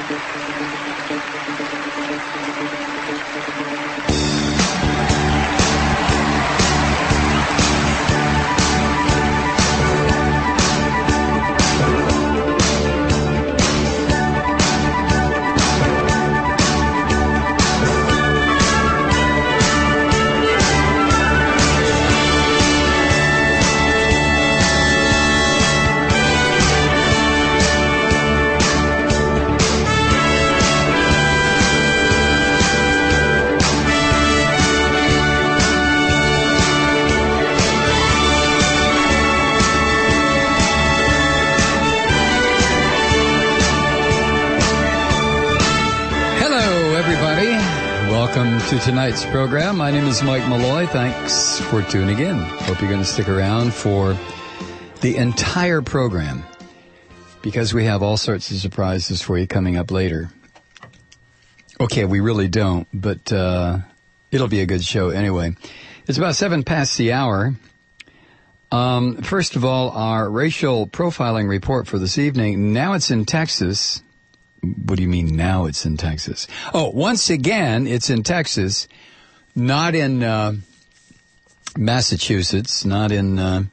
Welcome to tonight's program. My name is Mike Malloy. Thanks for tuning in. Hope you're going to stick around for the entire program because we have all sorts of surprises for you coming up later. Okay, we really don't, but it'll be a good show anyway. It's about 7 past the hour. First of all, our racial profiling report for this evening. Now it's in Texas. What do you mean now it's in Texas? Oh, once again, it's in Texas, not in Massachusetts, not in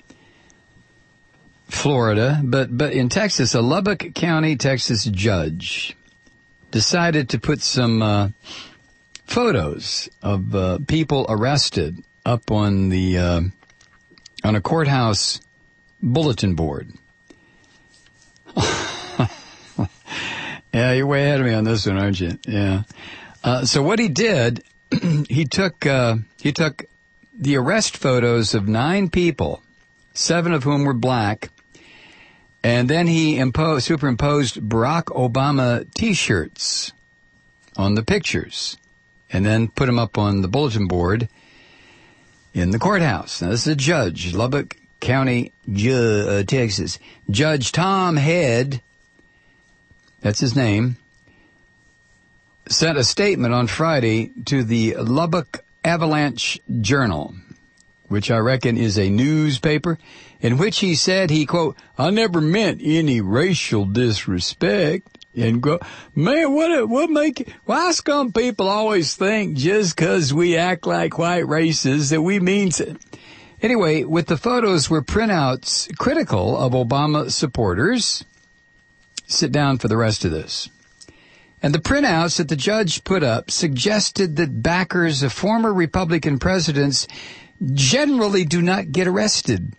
Florida, but in Texas. A Lubbock County, Texas judge decided to put some photos of people arrested up on the on a courthouse bulletin board. Yeah, you're way ahead of me on this one, aren't you? Yeah. So what he did, he took the arrest photos of 9 people, 7 of whom were black, and then he superimposed Barack Obama T-shirts on the pictures, and then put them up on the bulletin board in the courthouse. Now, this is a judge, Lubbock County, Texas. Judge Tom Head, that's his name, sent a statement on Friday to the Lubbock Avalanche Journal, which I reckon is a newspaper, in which he said he, quote, "I never meant any racial disrespect," and go, man, why scum people always think just 'cause we act like white races that we mean to. Anyway, with the photos were printouts critical of Obama supporters. Sit down for the rest of this. And the printouts that the judge put up suggested that backers of former Republican presidents generally do not get arrested.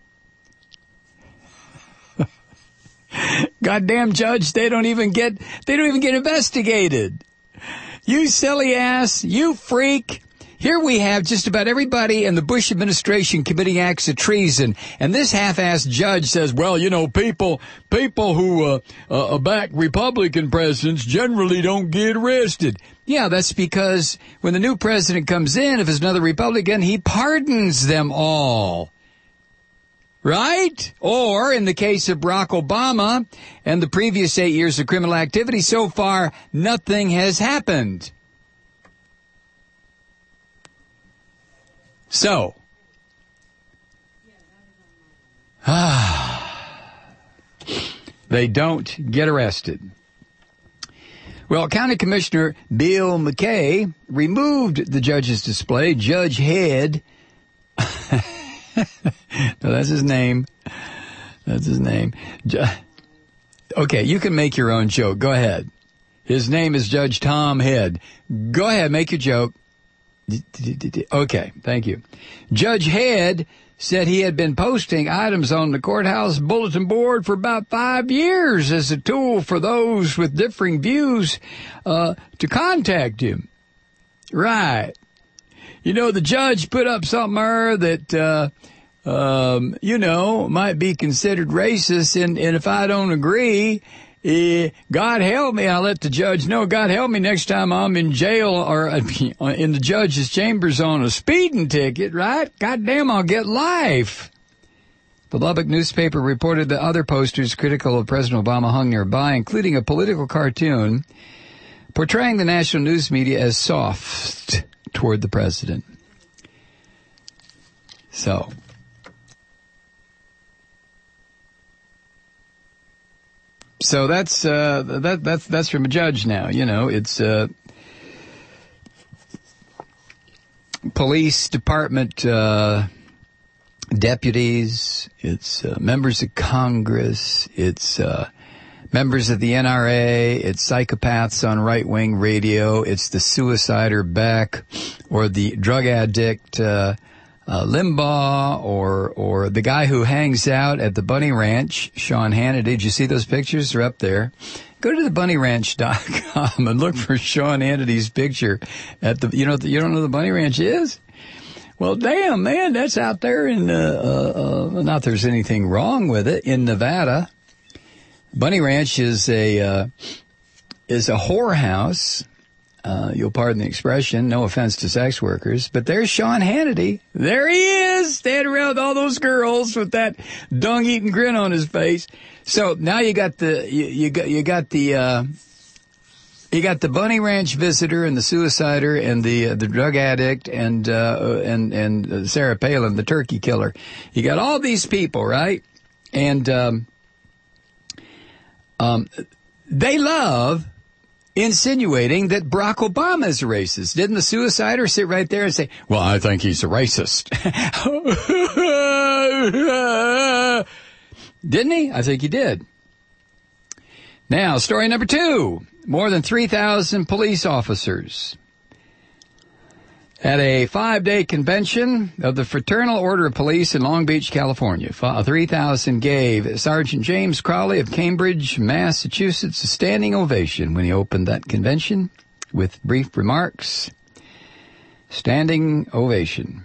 Goddamn judge, they don't even get investigated. You silly ass, you freak. Here we have just about everybody in the Bush administration committing acts of treason, and this half-assed judge says, well, you know, people who back Republican presidents generally don't get arrested. Yeah, that's because when the new president comes in, if it's another Republican, he pardons them all. Right? Or, in the case of Barack Obama and the previous 8 years of criminal activity, so far, nothing has happened. So, they don't get arrested. Well, County Commissioner Bill McKay removed the judge's display. Judge Head, no, that's his name. That's his name. Okay, you can make your own joke. Go ahead. His name is Judge Tom Head. Go ahead, make your joke. Okay, thank you. Judge Head said he had been posting items on the courthouse bulletin board for about 5 years as a tool for those with differing views to contact him. Right. You know, the judge put up something that, might be considered racist, and if I don't agree, God help me, I'll let the judge know. God help me next time I'm in jail or in the judge's chambers on a speeding ticket, right? Goddamn, I'll get life. The Lubbock newspaper reported that other posters critical of President Obama hung nearby, including a political cartoon portraying the national news media as soft toward the president. So, So that's from a judge now. You know, it's police department deputies. It's members of Congress. It's members of the NRA. It's psychopaths on right-wing radio. It's the suicider Beck, or the drug addict Limbaugh, or the guy who hangs out at the Bunny Ranch, Sean Hannity. Did you see those pictures? They're up there. Go to thebunnyranch.com and look for Sean Hannity's picture at the. You don't know the Bunny Ranch is? Well, damn, man, that's out there in not there's anything wrong with it, in Nevada. Bunny Ranch is a whorehouse. You'll pardon the expression. No offense to sex workers, but there's Sean Hannity. There he is, standing around with all those girls with that dung-eating grin on his face. So now you got the Bunny Ranch visitor and the suicider and the drug addict and Sarah Palin, the turkey killer. You got all these people, right? And they love insinuating that Barack Obama is a racist. Didn't the suicider sit right there and say, well, I think he's a racist? Didn't he? I think he did. Now, story number 2. More than 3,000 police officers at a 5-day convention of the Fraternal Order of Police in Long Beach, California. 3,000 gave Sergeant James Crowley of Cambridge, Massachusetts, a standing ovation when he opened that convention with brief remarks. Standing ovation.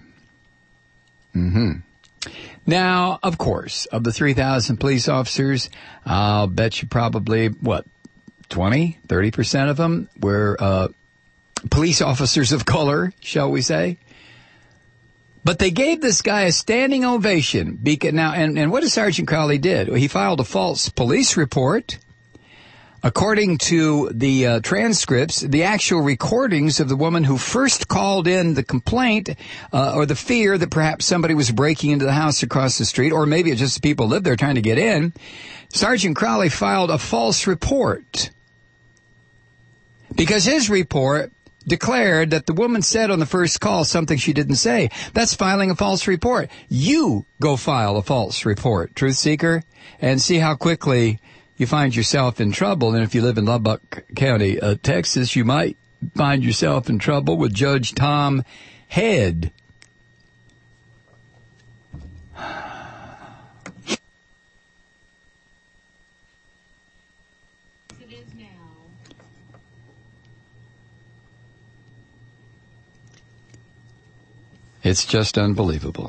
Now, of course, of the 3,000 police officers, I'll bet you probably, 20, 30% of them were police officers of color, shall we say. But they gave this guy a standing ovation. Now, and what did Sergeant Crowley did? He filed a false police report. According to the transcripts, the actual recordings of the woman who first called in the complaint or the fear that perhaps somebody was breaking into the house across the street, or maybe it's just the people lived there trying to get in, Sergeant Crowley filed a false report because his report declared that the woman said on the first call something she didn't say. That's filing a false report. You go file a false report, truth seeker, and see how quickly you find yourself in trouble. And if you live in Lubbock County, Texas, you might find yourself in trouble with Judge Tom Head. It is now. It's just unbelievable.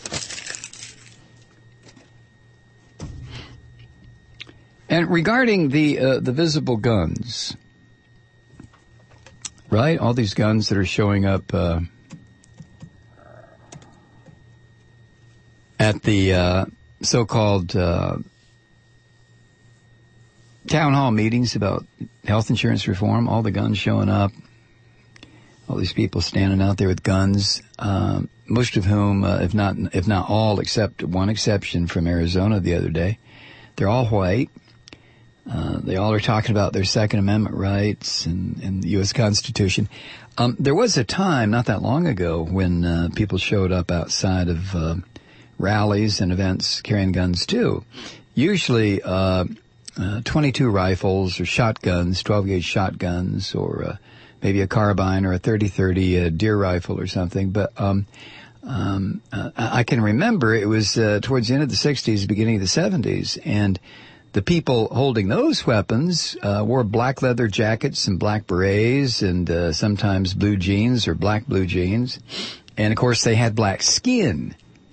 And regarding the visible guns, right? All these guns that are showing up at the so-called town hall meetings about health insurance reform, all the guns showing up, all these people standing out there with guns, most of whom, if not all, except one exception from Arizona the other day, they're all white. They all are talking about their Second Amendment rights and the U.S. Constitution. There was a time, not that long ago, when people showed up outside of rallies and events carrying guns too. Usually 22 rifles or shotguns, 12-gauge shotguns, or maybe a carbine or a 30-30 deer rifle or something. But I can remember it was towards the end of the 60s, beginning of the 70s, and the people holding those weapons wore black leather jackets and black berets and sometimes blue jeans or black blue jeans. And, of course, they had black skin.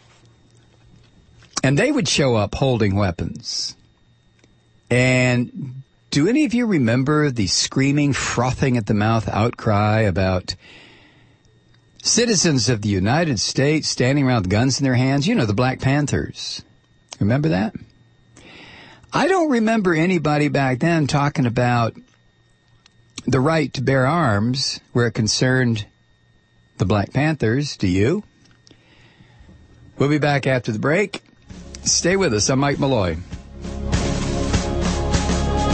And they would show up holding weapons. And do any of you remember the screaming, frothing at the mouth outcry about citizens of the United States standing around with guns in their hands? You know, the Black Panthers. Remember that? I don't remember anybody back then talking about the right to bear arms where it concerned the Black Panthers. Do you? We'll be back after the break. Stay with us. I'm Mike Malloy.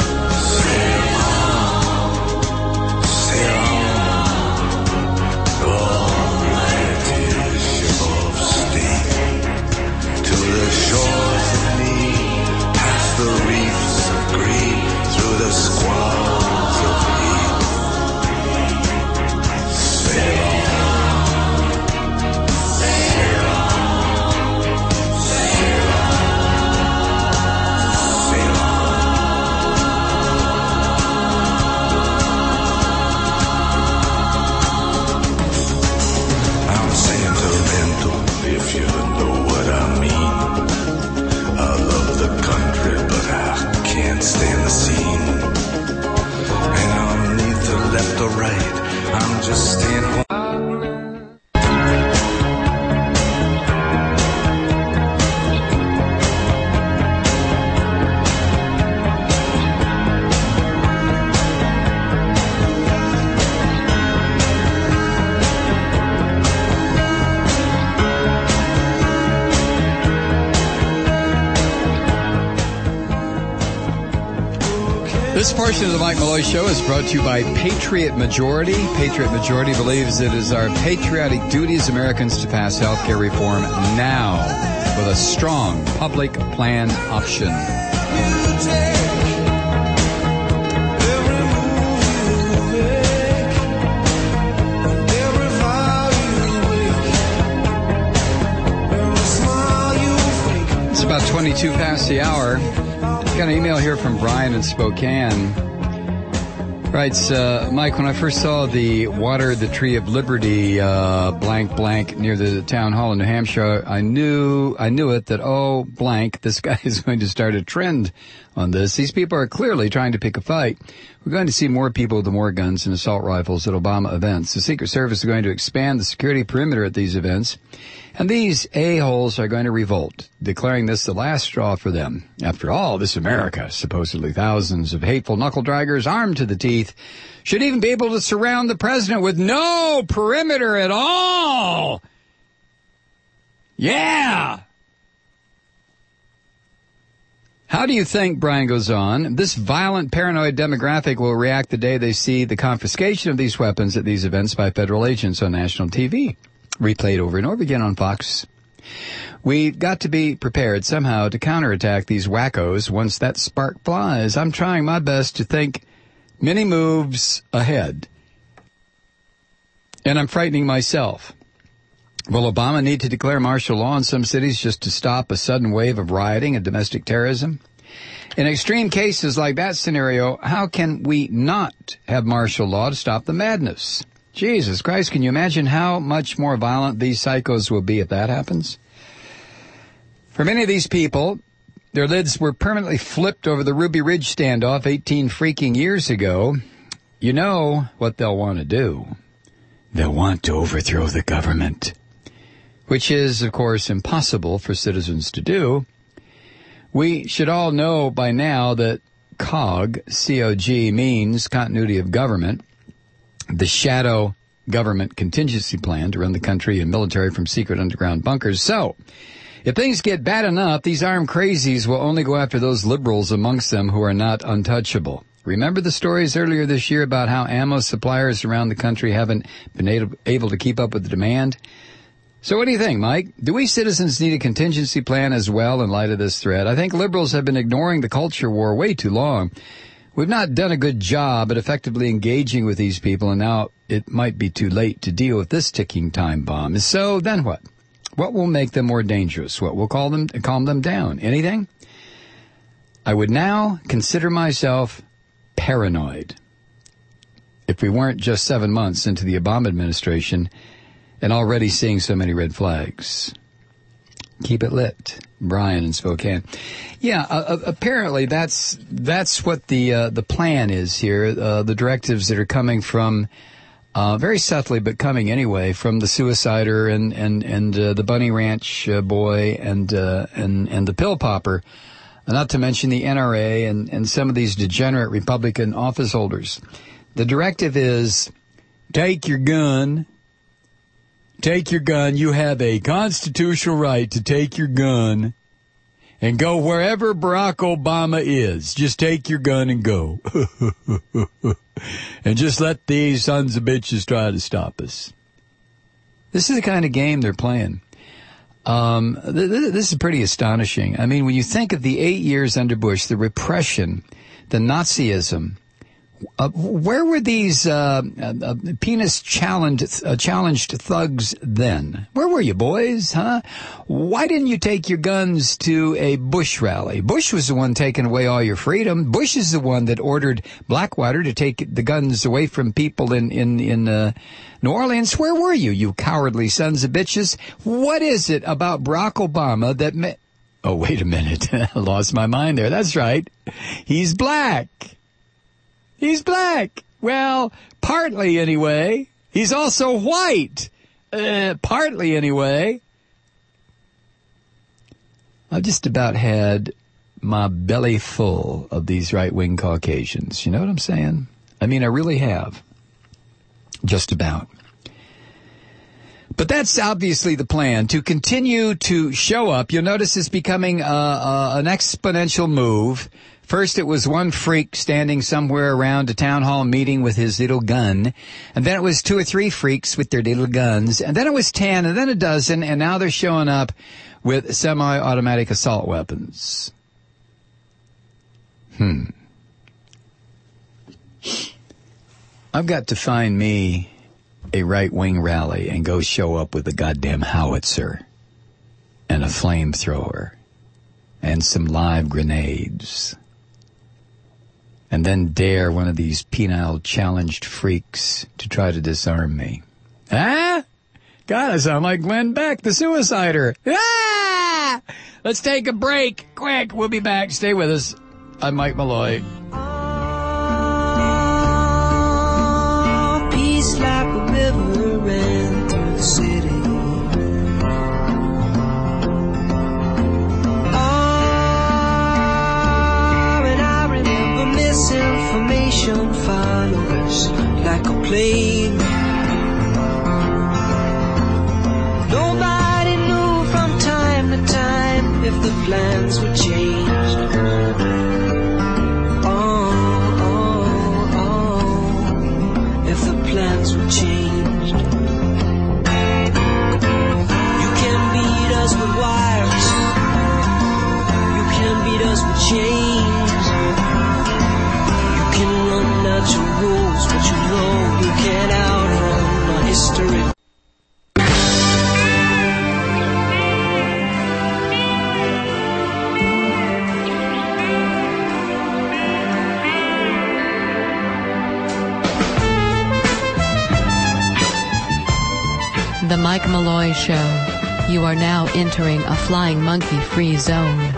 just staying home. This portion of the Mike Malloy Show is brought to you by Patriot Majority. Patriot Majority believes it is our patriotic duty as Americans to pass health care reform now with a strong public plan option. It's about 22 past the hour. Got an email here from Brian in Spokane. Writes, Mike, when I first saw the Water the Tree of Liberty, blank, blank, near the town hall in New Hampshire, I knew it that, oh, blank, this guy is going to start a trend on this. These people are clearly trying to pick a fight. We're going to see more people with more guns and assault rifles at Obama events. The Secret Service is going to expand the security perimeter at these events. And these a-holes are going to revolt, declaring this the last straw for them. After all, this America, supposedly thousands of hateful knuckle-draggers armed to the teeth, should even be able to surround the president with no perimeter at all. Yeah. How do you think, Brian goes on, this violent, paranoid demographic will react the day they see the confiscation of these weapons at these events by federal agents on national TV? Replayed over and over again on Fox. We've got to be prepared somehow to counterattack these wackos once that spark flies. I'm trying my best to think many moves ahead. And I'm frightening myself. Will Obama need to declare martial law in some cities just to stop a sudden wave of rioting and domestic terrorism? In extreme cases like that scenario, how can we not have martial law to stop the madness? Jesus Christ, can you imagine how much more violent these psychos will be if that happens? For many of these people, their lids were permanently flipped over the Ruby Ridge standoff 18 freaking years ago. You know what they'll want to do. They'll want to overthrow the government, which is, of course, impossible for citizens to do. We should all know by now that COG, C-O-G, means continuity of government. The shadow government contingency plan to run the country and military from secret underground bunkers. So, if things get bad enough, these armed crazies will only go after those liberals amongst them who are not untouchable. Remember the stories earlier this year about how ammo suppliers around the country haven't been able to keep up with the demand? So what do you think, Mike? Do we citizens need a contingency plan as well in light of this threat? I think liberals have been ignoring the culture war way too long. We've not done a good job at effectively engaging with these people, and now it might be too late to deal with this ticking time bomb. So then what? What will make them more dangerous? What will calm them down? Anything? I would now consider myself paranoid if we weren't just 7 months into the Obama administration and already seeing so many red flags. Keep it lit. Brian in Spokane. Yeah, apparently that's what the plan is here. The directives that are coming from, very subtly, but coming anyway, from the suicider and the Bunny Ranch boy and the pill popper, not to mention the NRA and some of these degenerate Republican office holders. The directive is, take your gun. Take your gun. You have a constitutional right to take your gun and go wherever Barack Obama is. Just take your gun and go. And just let these sons of bitches try to stop us. This is the kind of game they're playing. This is pretty astonishing. I mean, when you think of the 8 years under Bush, the repression, the Nazism, where were these penis-challenged thugs then? Where were you, boys, huh? Why didn't you take your guns to a Bush rally? Bush was the one taking away all your freedom. Bush is the one that ordered Blackwater to take the guns away from people in New Orleans. Where were you, you cowardly sons of bitches? What is it about Barack Obama that Oh, wait a minute. I lost my mind there. That's right. He's black. He's black. Well, partly anyway. He's also white. Partly, anyway. I've just about had my belly full of these right-wing Caucasians. You know what I'm saying? I mean, I really have. Just about. But that's obviously the plan, to continue to show up. You'll notice it's becoming an exponential move. First, it was one freak standing somewhere around a town hall meeting with his little gun. And then it was 2 or 3 freaks with their little guns. And then it was 10, and then a dozen, and now they're showing up with semi-automatic assault weapons. I've got to find me a right-wing rally and go show up with a goddamn howitzer and a flamethrower and some live grenades, and then dare one of these penile challenged freaks to try to disarm me. Ah! God, I sound like Glenn Beck, the suicider. Ah! Let's take a break. Quick, we'll be back. Stay with us. I'm Mike Malloy. Peace like a river ran through the city. And I remember misinformation follows like a plague. Nobody knew from time to time if the plans were changed. If the plans were changed. You can beat us with wires. You can beat us with chains. You can run out your rules, but you know you can't outrun our history. The Mike Malloy Show. You are now entering a flying monkey-free zone.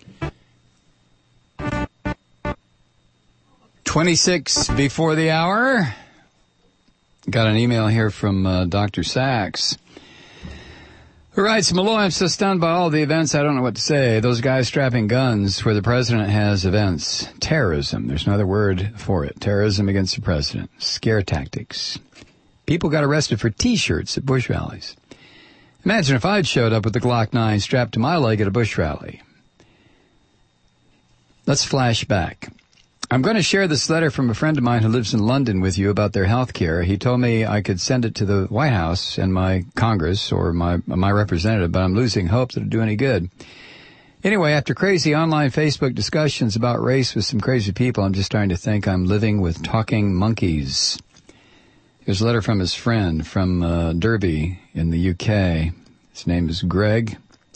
26 before the hour. Got an email here from Dr. Sachs, who writes, Malloy, I'm so stunned by all the events, I don't know what to say. Those guys strapping guns where the president has events. Terrorism. There's no other word for it. Terrorism against the president. Scare tactics. People got arrested for T-shirts at Bush rallies. Imagine if I'd showed up with the Glock 9 strapped to my leg at a Bush rally. Let's flash back. I'm going to share this letter from a friend of mine who lives in London with you about their health care. He told me I could send it to the White House and my Congress or my representative, but I'm losing hope that it'll do any good. Anyway, after crazy online Facebook discussions about race with some crazy people, I'm just starting to think I'm living with talking monkeys. Here's a letter from his friend from Derby in the UK. His name is Greg,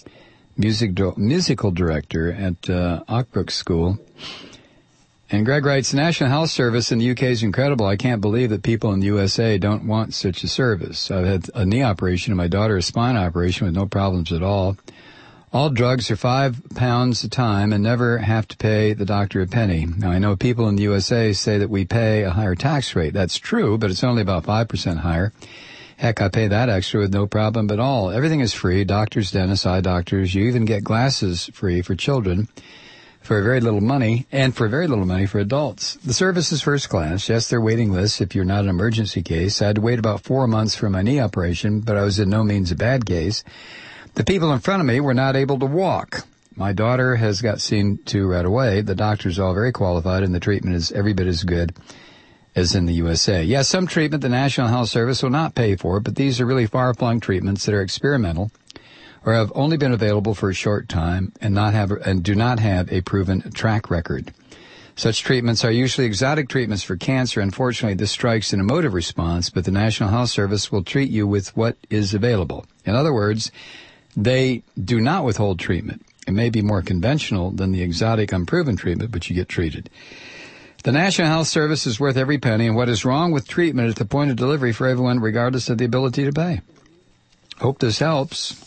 musical director at Oakbrook School. And Greg writes, the National Health Service in the UK is incredible. I can't believe that people in the USA don't want such a service. I've had a knee operation and my daughter a spine operation with no problems at all. All drugs are £5 a time and never have to pay the doctor a penny. Now, I know people in the USA say that we pay a higher tax rate. That's true, but it's only about 5% higher. Heck, I pay that extra with no problem at all. Everything is free. Doctors, dentists, eye doctors. You even get glasses free for children for very little money, and for very little money for adults. The service is first class. Yes, there are waiting lists if you're not an emergency case. I had to wait about 4 months for my knee operation, but I was in no means a bad case. The people in front of me were not able to walk. My daughter has got seen to right away. The doctors are all very qualified, and the treatment is every bit as good as in the USA. Yes, some treatment the National Health Service will not pay for, but these are really far-flung treatments that are experimental or have only been available for a short time and do not have a proven track record. Such treatments are usually exotic treatments for cancer. Unfortunately, this strikes an emotive response, but the National Health Service will treat you with what is available. In other words, they do not withhold treatment. It may be more conventional than the exotic, unproven treatment, but you get treated. The National Health Service is worth every penny, and what is wrong with treatment at the point of delivery for everyone, regardless of the ability to pay. Hope this helps.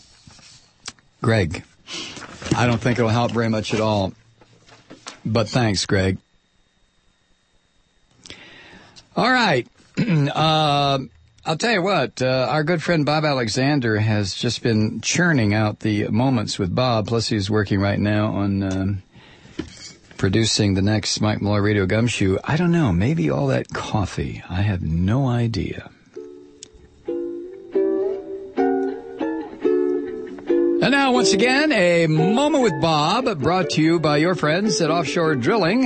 Greg, I don't think it'll help very much at all, but thanks, Greg. All right. I'll tell you what, our good friend Bob Alexander has just been churning out the moments with Bob, plus he's working right now on producing the next Mike Malloy Radio Gumshoe. I don't know, maybe all that coffee. I have no idea. And now, once again, a Moment with Bob, brought to you by your friends at Offshore Drilling.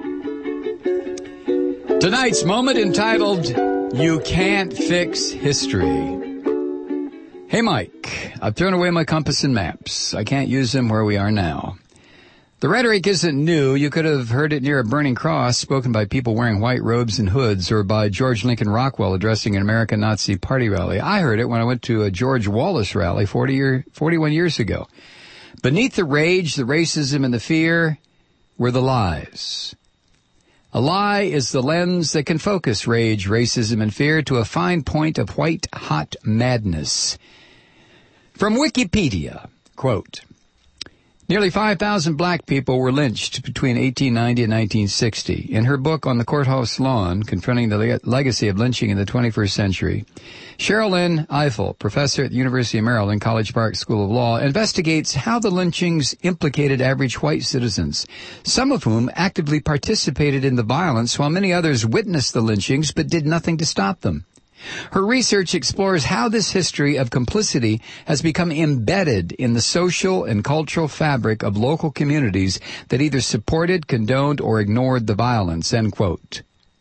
Tonight's moment entitled, You Can't Fix History. Hey, Mike, I've thrown away my compass and maps. I can't use them where we are now. The rhetoric isn't new. You could have heard it near a burning cross, spoken by people wearing white robes and hoods, or by George Lincoln Rockwell addressing an American Nazi party rally. I heard it when I went to a George Wallace rally 41 years ago. Beneath the rage, the racism, and the fear were the lies. A lie is the lens that can focus rage, racism, and fear to a fine point of white-hot madness. From Wikipedia, quote, nearly 5,000 black people were lynched between 1890 and 1960. In her book On the Courthouse Lawn, Confronting the Legacy of Lynching in the 21st Century, Cheryl Lynn Eiffel, professor at the University of Maryland College Park School of Law, investigates how the lynchings implicated average white citizens, some of whom actively participated in the violence while many others witnessed the lynchings but did nothing to stop them. Her research explores how this history of complicity has become embedded in the social and cultural fabric of local communities that either supported, condoned, or ignored the violence, end quote.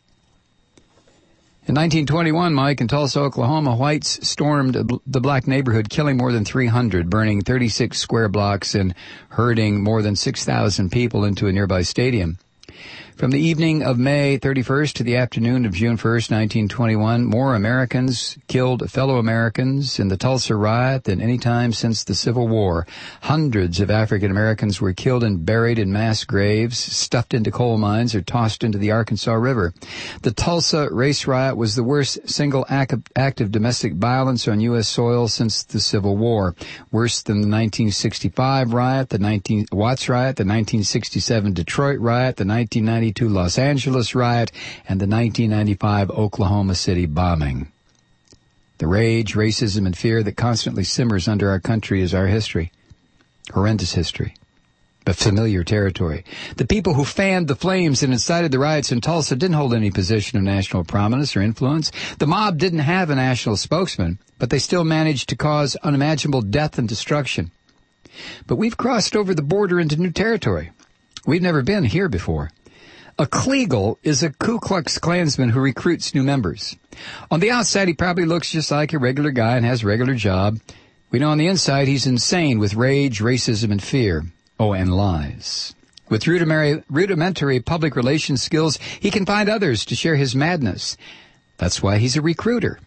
In 1921, Mike, in Tulsa, Oklahoma, whites stormed the black neighborhood, killing more than 300, burning 36 square blocks and herding more than 6,000 people into a nearby stadium. From the evening of May 31st to the afternoon of June 1st, 1921, more Americans killed fellow Americans in the Tulsa riot than any time since the Civil War. Hundreds of African Americans were killed and buried in mass graves, stuffed into coal mines, or tossed into the Arkansas River. The Tulsa race riot was the worst single act of domestic violence on U.S. soil since the Civil War. Worse than the 1965 riot, the Watts riot, the 1967 Detroit riot, the 1992 Los Angeles riot, and the 1995 Oklahoma City bombing. The rage, racism, and fear that constantly simmers under our country is our history. Horrendous history, but familiar territory. The people who fanned the flames and incited the riots in Tulsa didn't hold any position of national prominence or influence. The mob didn't have a national spokesman, but they still managed to cause unimaginable death and destruction. But we've crossed over the border into new territory. We've never been here before. A Kleagle is a Ku Klux Klansman who recruits new members. On the outside, he probably looks just like a regular guy and has a regular job. We know on the inside he's insane with rage, racism, and fear. Oh, and lies. With rudimentary public relations skills, he can find others to share his madness. That's why he's a recruiter.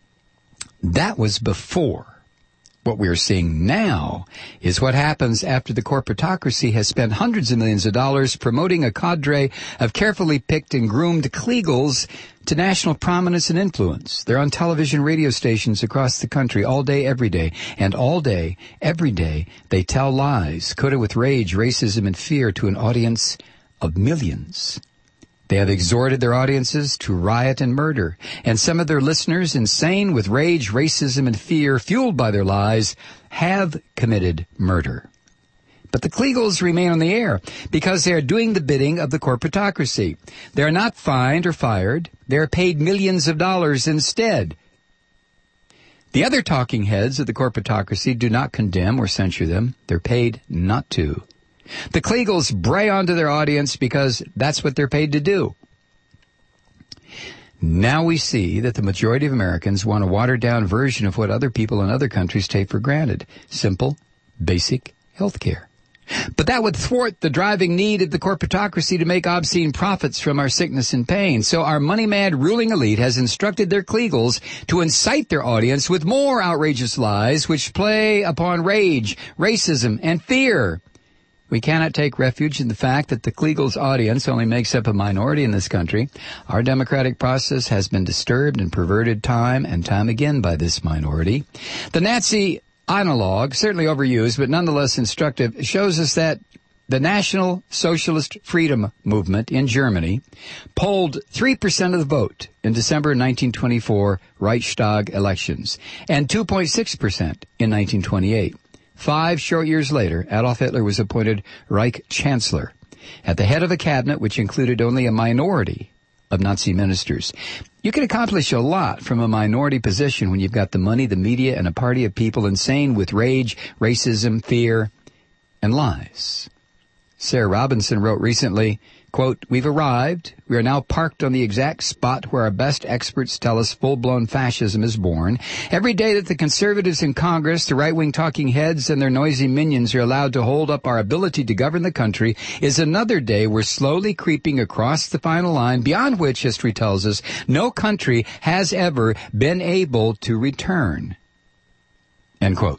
That was before. What we are seeing now is what happens after the corporatocracy has spent hundreds of millions of dollars promoting a cadre of carefully picked and groomed Kleagles to national prominence and influence. They're on television, radio stations across the country all day, every day. And all day, every day, they tell lies coated with rage, racism, and fear to an audience of millions. They have exhorted their audiences to riot and murder, and some of their listeners, insane with rage, racism, and fear, fueled by their lies, have committed murder. But the Kleagles remain on the air because they are doing the bidding of the corporatocracy. They are not fined or fired. They are paid millions of dollars instead. The other talking heads of the corporatocracy do not condemn or censure them. They're paid not to. The Kleagles bray onto their audience because that's what they're paid to do. Now we see that the majority of Americans want a watered-down version of what other people in other countries take for granted. Simple, basic health care. But that would thwart the driving need of the corporatocracy to make obscene profits from our sickness and pain. So our money-mad ruling elite has instructed their Kleagles to incite their audience with more outrageous lies which play upon rage, racism, and fear. We cannot take refuge in the fact that the Kleagles' audience only makes up a minority in this country. Our democratic process has been disturbed and perverted time and time again by this minority. The Nazi analog, certainly overused but nonetheless instructive, shows us that the National Socialist Freedom Movement in Germany polled 3% of the vote in December 1924 Reichstag elections and 2.6% in 1928. 5 short years later, Adolf Hitler was appointed Reich Chancellor at the head of a cabinet which included only a minority of Nazi ministers. You can accomplish a lot from a minority position when you've got the money, the media, and a party of people insane with rage, racism, fear, and lies. Sarah Robinson wrote recently, quote, "We've arrived. We are now parked on the exact spot where our best experts tell us full-blown fascism is born. Every day that the conservatives in Congress, the right-wing talking heads, and their noisy minions are allowed to hold up our ability to govern the country is another day we're slowly creeping across the final line, beyond which, history tells us, no country has ever been able to return." End quote.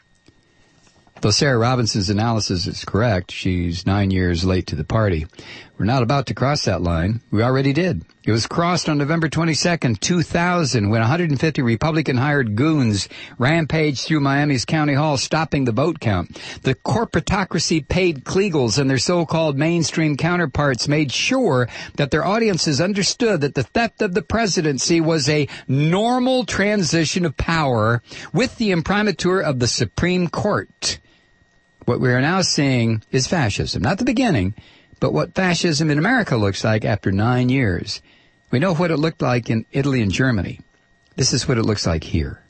Though Sarah Robinson's analysis is correct, she's 9 years late to the party. We're not about to cross that line. We already did. It was crossed on November 22nd, 2000, when 150 Republican-hired goons rampaged through Miami's county hall, stopping the vote count. The corporatocracy-paid Kliegels and their so-called mainstream counterparts made sure that their audiences understood that the theft of the presidency was a normal transition of power with the imprimatur of the Supreme Court. What we are now seeing is fascism. Not the beginning, but what fascism in America looks like after 9 years. We know what it looked like in Italy and Germany. This is what it looks like here.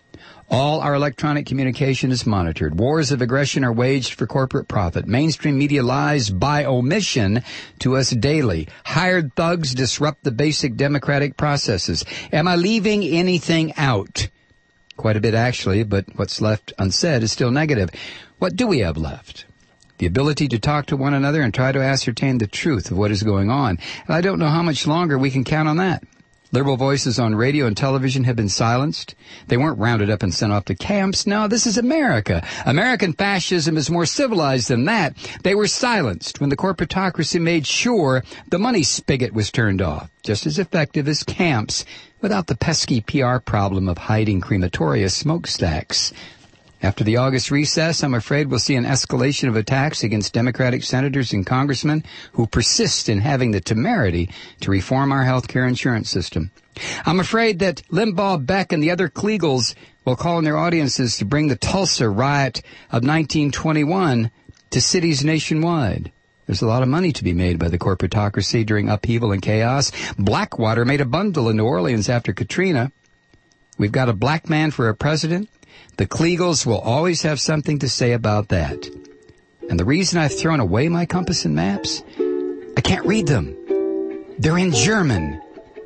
All our electronic communication is monitored. Wars of aggression are waged for corporate profit. Mainstream media lies by omission to us daily. Hired thugs disrupt the basic democratic processes. Am I leaving anything out? Quite a bit, actually, but what's left unsaid is still negative. What do we have left? The ability to talk to one another and try to ascertain the truth of what is going on. And I don't know how much longer we can count on that. Liberal voices on radio and television have been silenced. They weren't rounded up and sent off to camps. No, this is America. American fascism is more civilized than that. They were silenced when the corporatocracy made sure the money spigot was turned off. Just as effective as camps without the pesky PR problem of hiding crematoria smokestacks. After the August recess, I'm afraid we'll see an escalation of attacks against Democratic senators and congressmen who persist in having the temerity to reform our health care insurance system. I'm afraid that Limbaugh, Beck, and the other Kliegels will call on their audiences to bring the Tulsa riot of 1921 to cities nationwide. There's a lot of money to be made by the corporatocracy during upheaval and chaos. Blackwater made a bundle in New Orleans after Katrina. We've got a black man for a president. The Kliegels will always have something to say about that. And the reason I've thrown away my compass and maps, I can't read them. They're in German.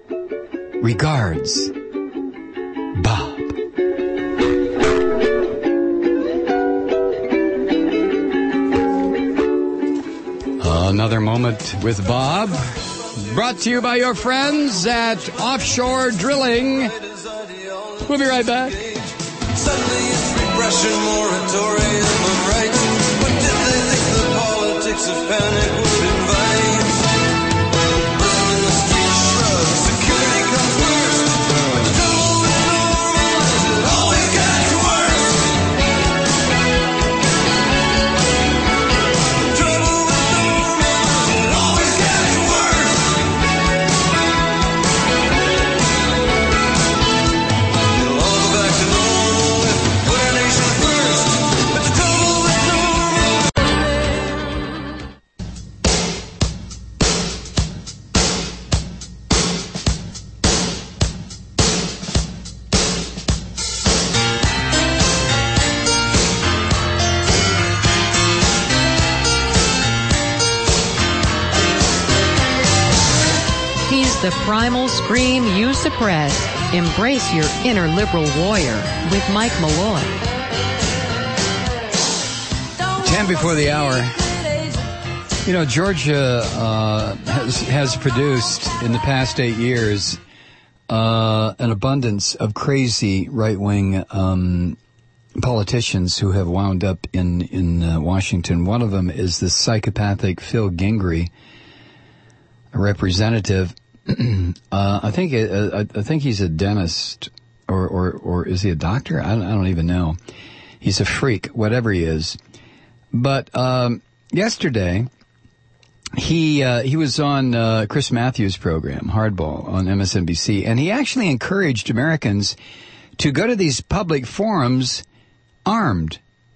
Regards, Bob. Another moment with Bob, brought to you by your friends at Offshore Drilling. We'll be right back. Suddenly it's repression, moratorium of rights. What did they think the politics of panic would invite? Person in the street shrugs, security comes first. But the trouble with normal is it always gets worse. The trouble with normal is it always gets worse. It'll all go back to normal. Put our nation first, but the trouble with normal. He's the primal scream you suppress. Embrace your inner liberal warrior with Mike Malloy. 10 before the hour. You know, Georgia has produced in the past 8 years an abundance of crazy right-wing politicians who have wound up in Washington. One of them is this psychopathic Phil Gingrey, a representative. I think he's a dentist, or is he a doctor? I don't even know. He's a freak, whatever he is. But yesterday, he was on Chris Matthews' program, Hardball, on MSNBC, and he actually encouraged Americans to go to these public forums armed.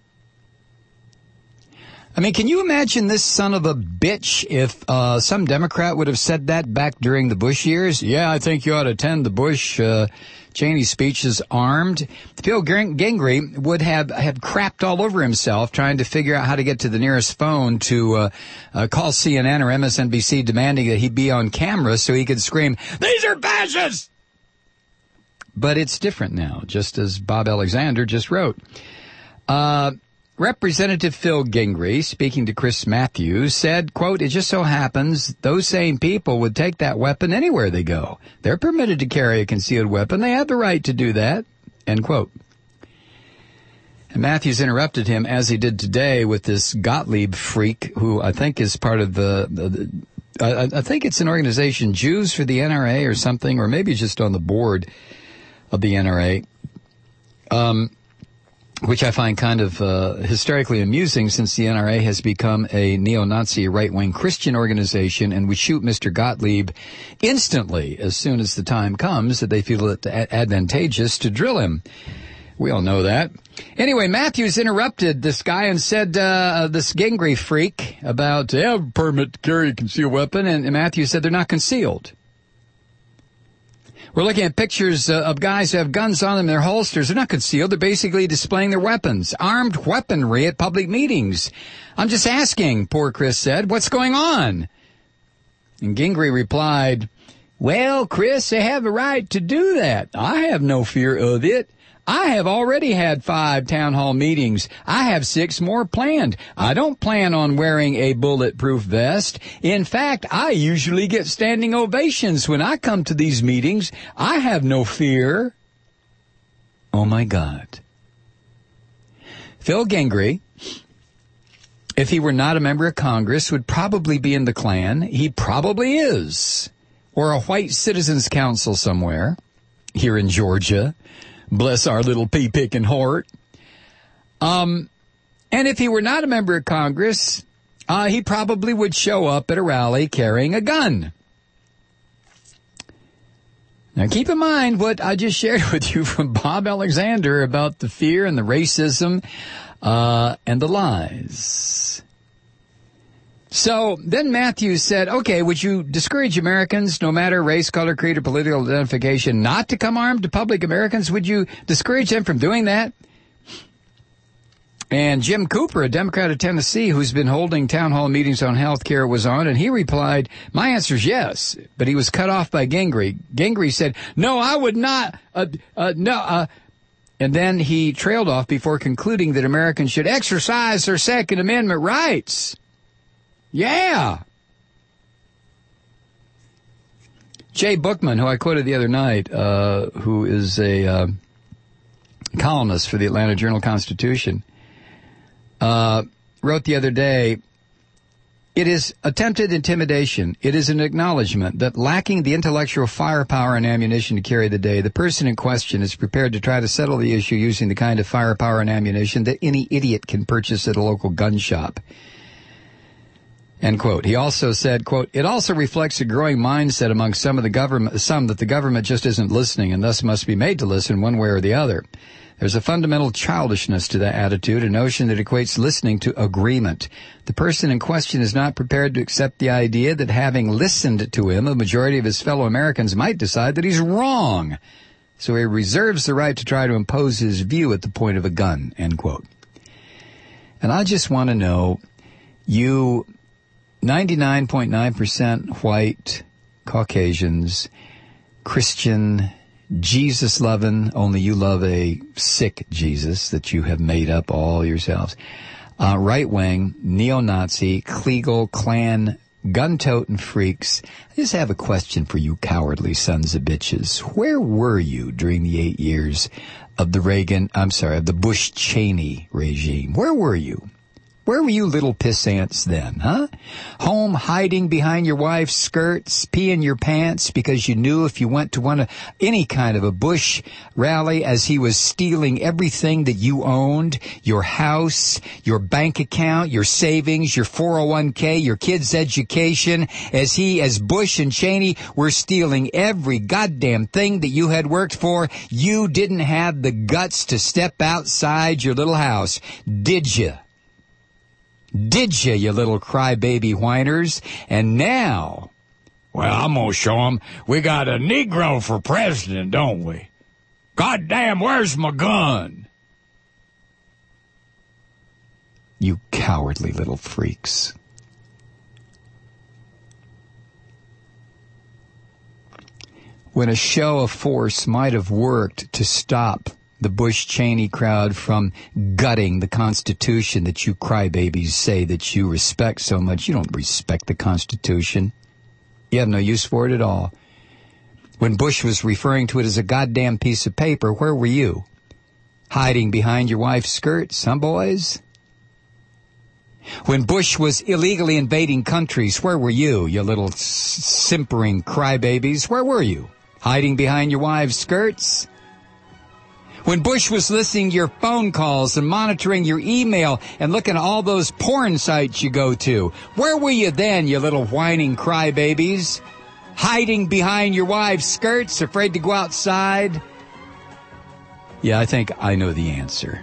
I mean, can you imagine this son of a bitch if some Democrat would have said that back during the Bush years? Yeah, I think you ought to attend the Bush Cheney speeches armed. Phil Gingrey would have crapped all over himself trying to figure out how to get to the nearest phone to call CNN or MSNBC demanding that he be on camera so he could scream, "These are fascists!" But it's different now, just as Bob Alexander just wrote. Representative Phil Gingrey, speaking to Chris Matthews, said, quote, "It just so happens those same people would take that weapon anywhere they go. They're permitted to carry a concealed weapon. They have the right to do that," end quote. And Matthews interrupted him, as he did today, with this Gottlieb freak, who I think is part of I think it's an organization, Jews for the NRA or something, or maybe just on the board of the NRA. Which I find kind of hysterically amusing, since the NRA has become a neo-Nazi right-wing Christian organization and would shoot Mr. Gottlieb instantly as soon as the time comes that they feel it advantageous to drill him. We all know that. Anyway, Matthews interrupted this guy and said, this Gingrey freak about, they have a permit to carry a concealed weapon, and Matthews said they're not concealed. We're looking at pictures of guys who have guns on them in their holsters. They're not concealed. They're basically displaying their weapons. Armed weaponry at public meetings. I'm just asking, poor Chris said, what's going on? And Gingrey replied, "Well, Chris, they have a right to do that. I have no fear of it. I have already had 5 town hall meetings. I have 6 more planned. I don't plan on wearing a bulletproof vest. In fact, I usually get standing ovations when I come to these meetings. I have no fear." Oh, my God. Phil Gingrey, if he were not a member of Congress, would probably be in the Klan. He probably is. Or a white citizens council somewhere here in Georgia. Bless our little pea-picking heart. And if he were not a member of Congress, he probably would show up at a rally carrying a gun. Now, keep in mind what I just shared with you from Bob Alexander about the fear and the racism and the lies. So then Matthews said, okay, would you discourage Americans, no matter race, color, creed, or political identification, not to come armed to public? Americans, would you discourage them from doing that? And Jim Cooper, a Democrat of Tennessee, who's been holding town hall meetings on health care, was on, and he replied, my answer is yes. But he was cut off by Gingrey. Gingrey said, no, I would not, and then he trailed off before concluding that Americans should exercise their Second Amendment rights. Yeah. Jay Bookman, who I quoted the other night, who is a columnist for the Atlanta Journal-Constitution, wrote the other day, it is attempted intimidation. It is an acknowledgement that lacking the intellectual firepower and ammunition to carry the day, the person in question is prepared to try to settle the issue using the kind of firepower and ammunition that any idiot can purchase at a local gun shop. End quote. He also said, quote, it also reflects a growing mindset among some that the government just isn't listening and thus must be made to listen one way or the other. There's a fundamental childishness to that attitude, a notion that equates listening to agreement. The person in question is not prepared to accept the idea that having listened to him, a majority of his fellow Americans might decide that he's wrong. So he reserves the right to try to impose his view at the point of a gun, end quote. And I just want to know, you 99.9% white Caucasians, Christian, Jesus-loving, only you love a sick Jesus that you have made up all yourselves, right-wing, neo-Nazi, Kliegel, Klan, gun-toting freaks. I just have a question for you cowardly sons of bitches. Where were you during the 8 years of the Bush-Cheney regime? Where were you? Where were you little pissants then, huh? Home hiding behind your wife's skirts, peeing your pants because you knew if you went to any kind of a Bush rally as he was stealing everything that you owned, your house, your bank account, your savings, your 401k, your kids' education, as Bush and Cheney were stealing every goddamn thing that you had worked for, you didn't have the guts to step outside your little house, did you? Did you little crybaby whiners? And now, well, I'm gonna show 'em we got a Negro for president, don't we? Goddamn, where's my gun? You cowardly little freaks. When a show of force might have worked to stop the Bush-Cheney crowd from gutting the Constitution that you crybabies say that you respect so much. You don't respect the Constitution. You have no use for it at all. When Bush was referring to it as a goddamn piece of paper, where were you? Hiding behind your wife's skirts, huh, boys? When Bush was illegally invading countries, where were you, you little simpering crybabies? Where were you? Hiding behind your wives' skirts? When Bush was listening to your phone calls and monitoring your email and looking at all those porn sites you go to, where were you then, you little whining crybabies? Hiding behind your wives' skirts, afraid to go outside? Yeah, I think I know the answer.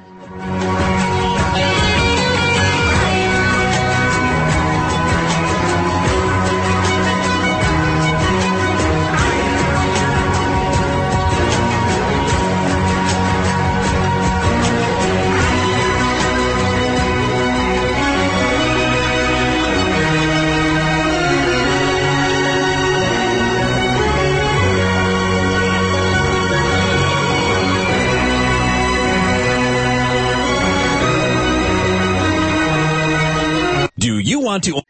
Do you want to...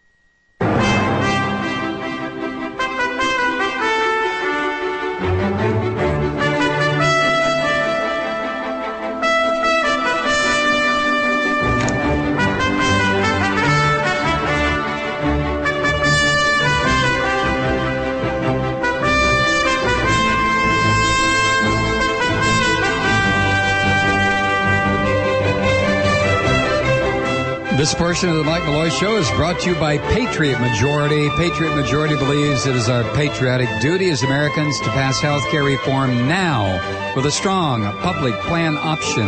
This portion of the Mike Malloy Show is brought to you by Patriot Majority. Patriot Majority believes it is our patriotic duty as Americans to pass health care reform now with a strong public plan option.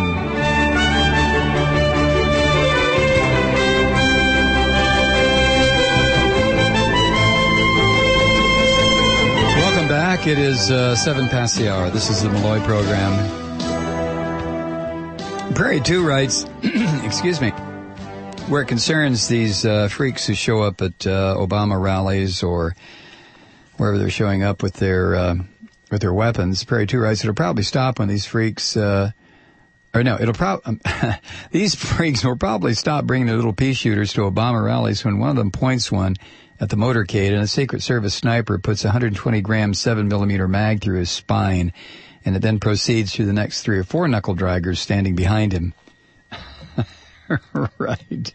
Welcome back. It is 7 past the hour. This is the Malloy program. Prairie 2 writes, excuse me, where it concerns these freaks who show up at Obama rallies or wherever they're showing up with their weapons, Prairie 2 writes, it'll probably stop when these freaks, these freaks will probably stop bringing their little pea shooters to Obama rallies when one of them points one at the motorcade and a Secret Service sniper puts a 120-gram 7mm mag through his spine, and it then proceeds through the next 3 or 4 knuckle-draggers standing behind him. Right.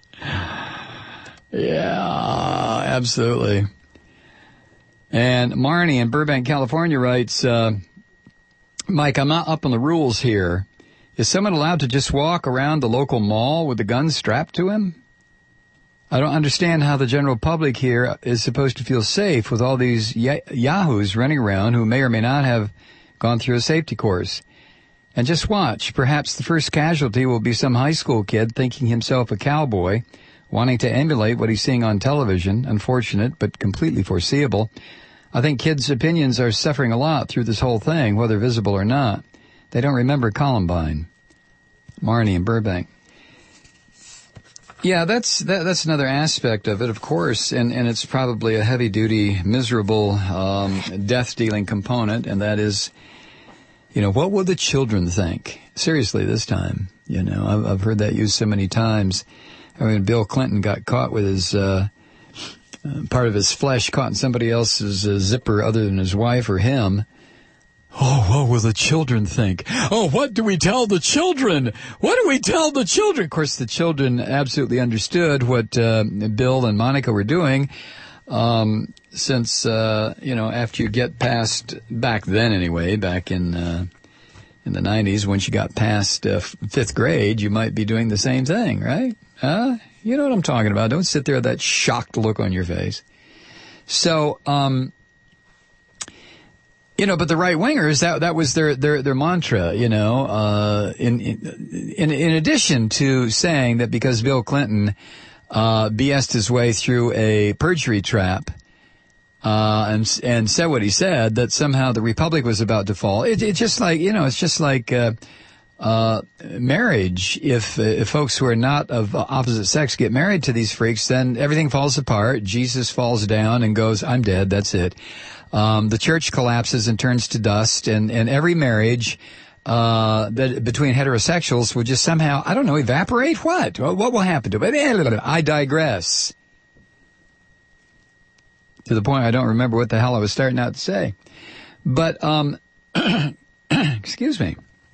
Yeah, absolutely. And Marnie in Burbank, California writes, Mike, I'm not up on the rules here. Is someone allowed to just walk around the local mall with a gun strapped to him? I don't understand how the general public here is supposed to feel safe with all these yahoos running around who may or may not have gone through a safety course. And just watch. Perhaps the first casualty will be some high school kid thinking himself a cowboy, wanting to emulate what he's seeing on television. Unfortunate, but completely foreseeable. I think kids' opinions are suffering a lot through this whole thing, whether visible or not. They don't remember Columbine. Marnie in Burbank. Yeah, that's another aspect of it, of course, and it's probably a heavy-duty, miserable, death-dealing component, and that is, you know, what will the children think? Seriously, this time. You know, I've heard that used so many times. I mean, Bill Clinton got caught with his part of his flesh caught in somebody else's zipper other than his wife or him. Oh, what will the children think? Oh, what do we tell the children? What do we tell the children? Of course, the children absolutely understood what Bill and Monica were doing, since after you get past, back then anyway, back in the 90s, once you got past fifth grade, you might be doing the same thing, right? You know what I'm talking about. Don't sit there with that shocked look on your face. So, but the right wingers, that was their mantra, in addition to saying that because Bill Clinton, BS'd his way through a perjury trap, and said what he said, that somehow the Republic was about to fall. It's just like, it's just like, marriage. If folks who are not of opposite sex get married to these freaks, then everything falls apart. Jesus falls down and goes, I'm dead. That's it. The church collapses and turns to dust, and every marriage that between heterosexuals will just somehow, I don't know, evaporate. What will happen to it? I digress. To the point I don't remember what the hell I was starting out to say. But excuse me.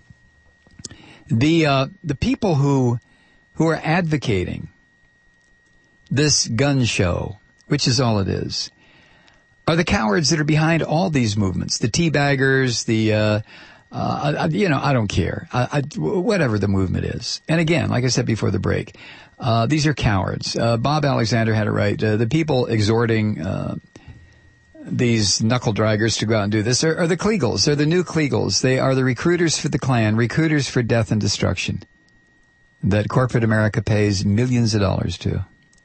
The people who are advocating this gun show, which is all it is, are the cowards that are behind all these movements. The teabaggers, I don't care. Whatever the movement is. And again, like I said before the break, these are cowards. Bob Alexander had it right. The people exhorting these knuckle draggers to go out and do this are the Kliegels. They're the new Kliegels. They are the recruiters for the Klan, recruiters for death and destruction that corporate America pays millions of dollars to.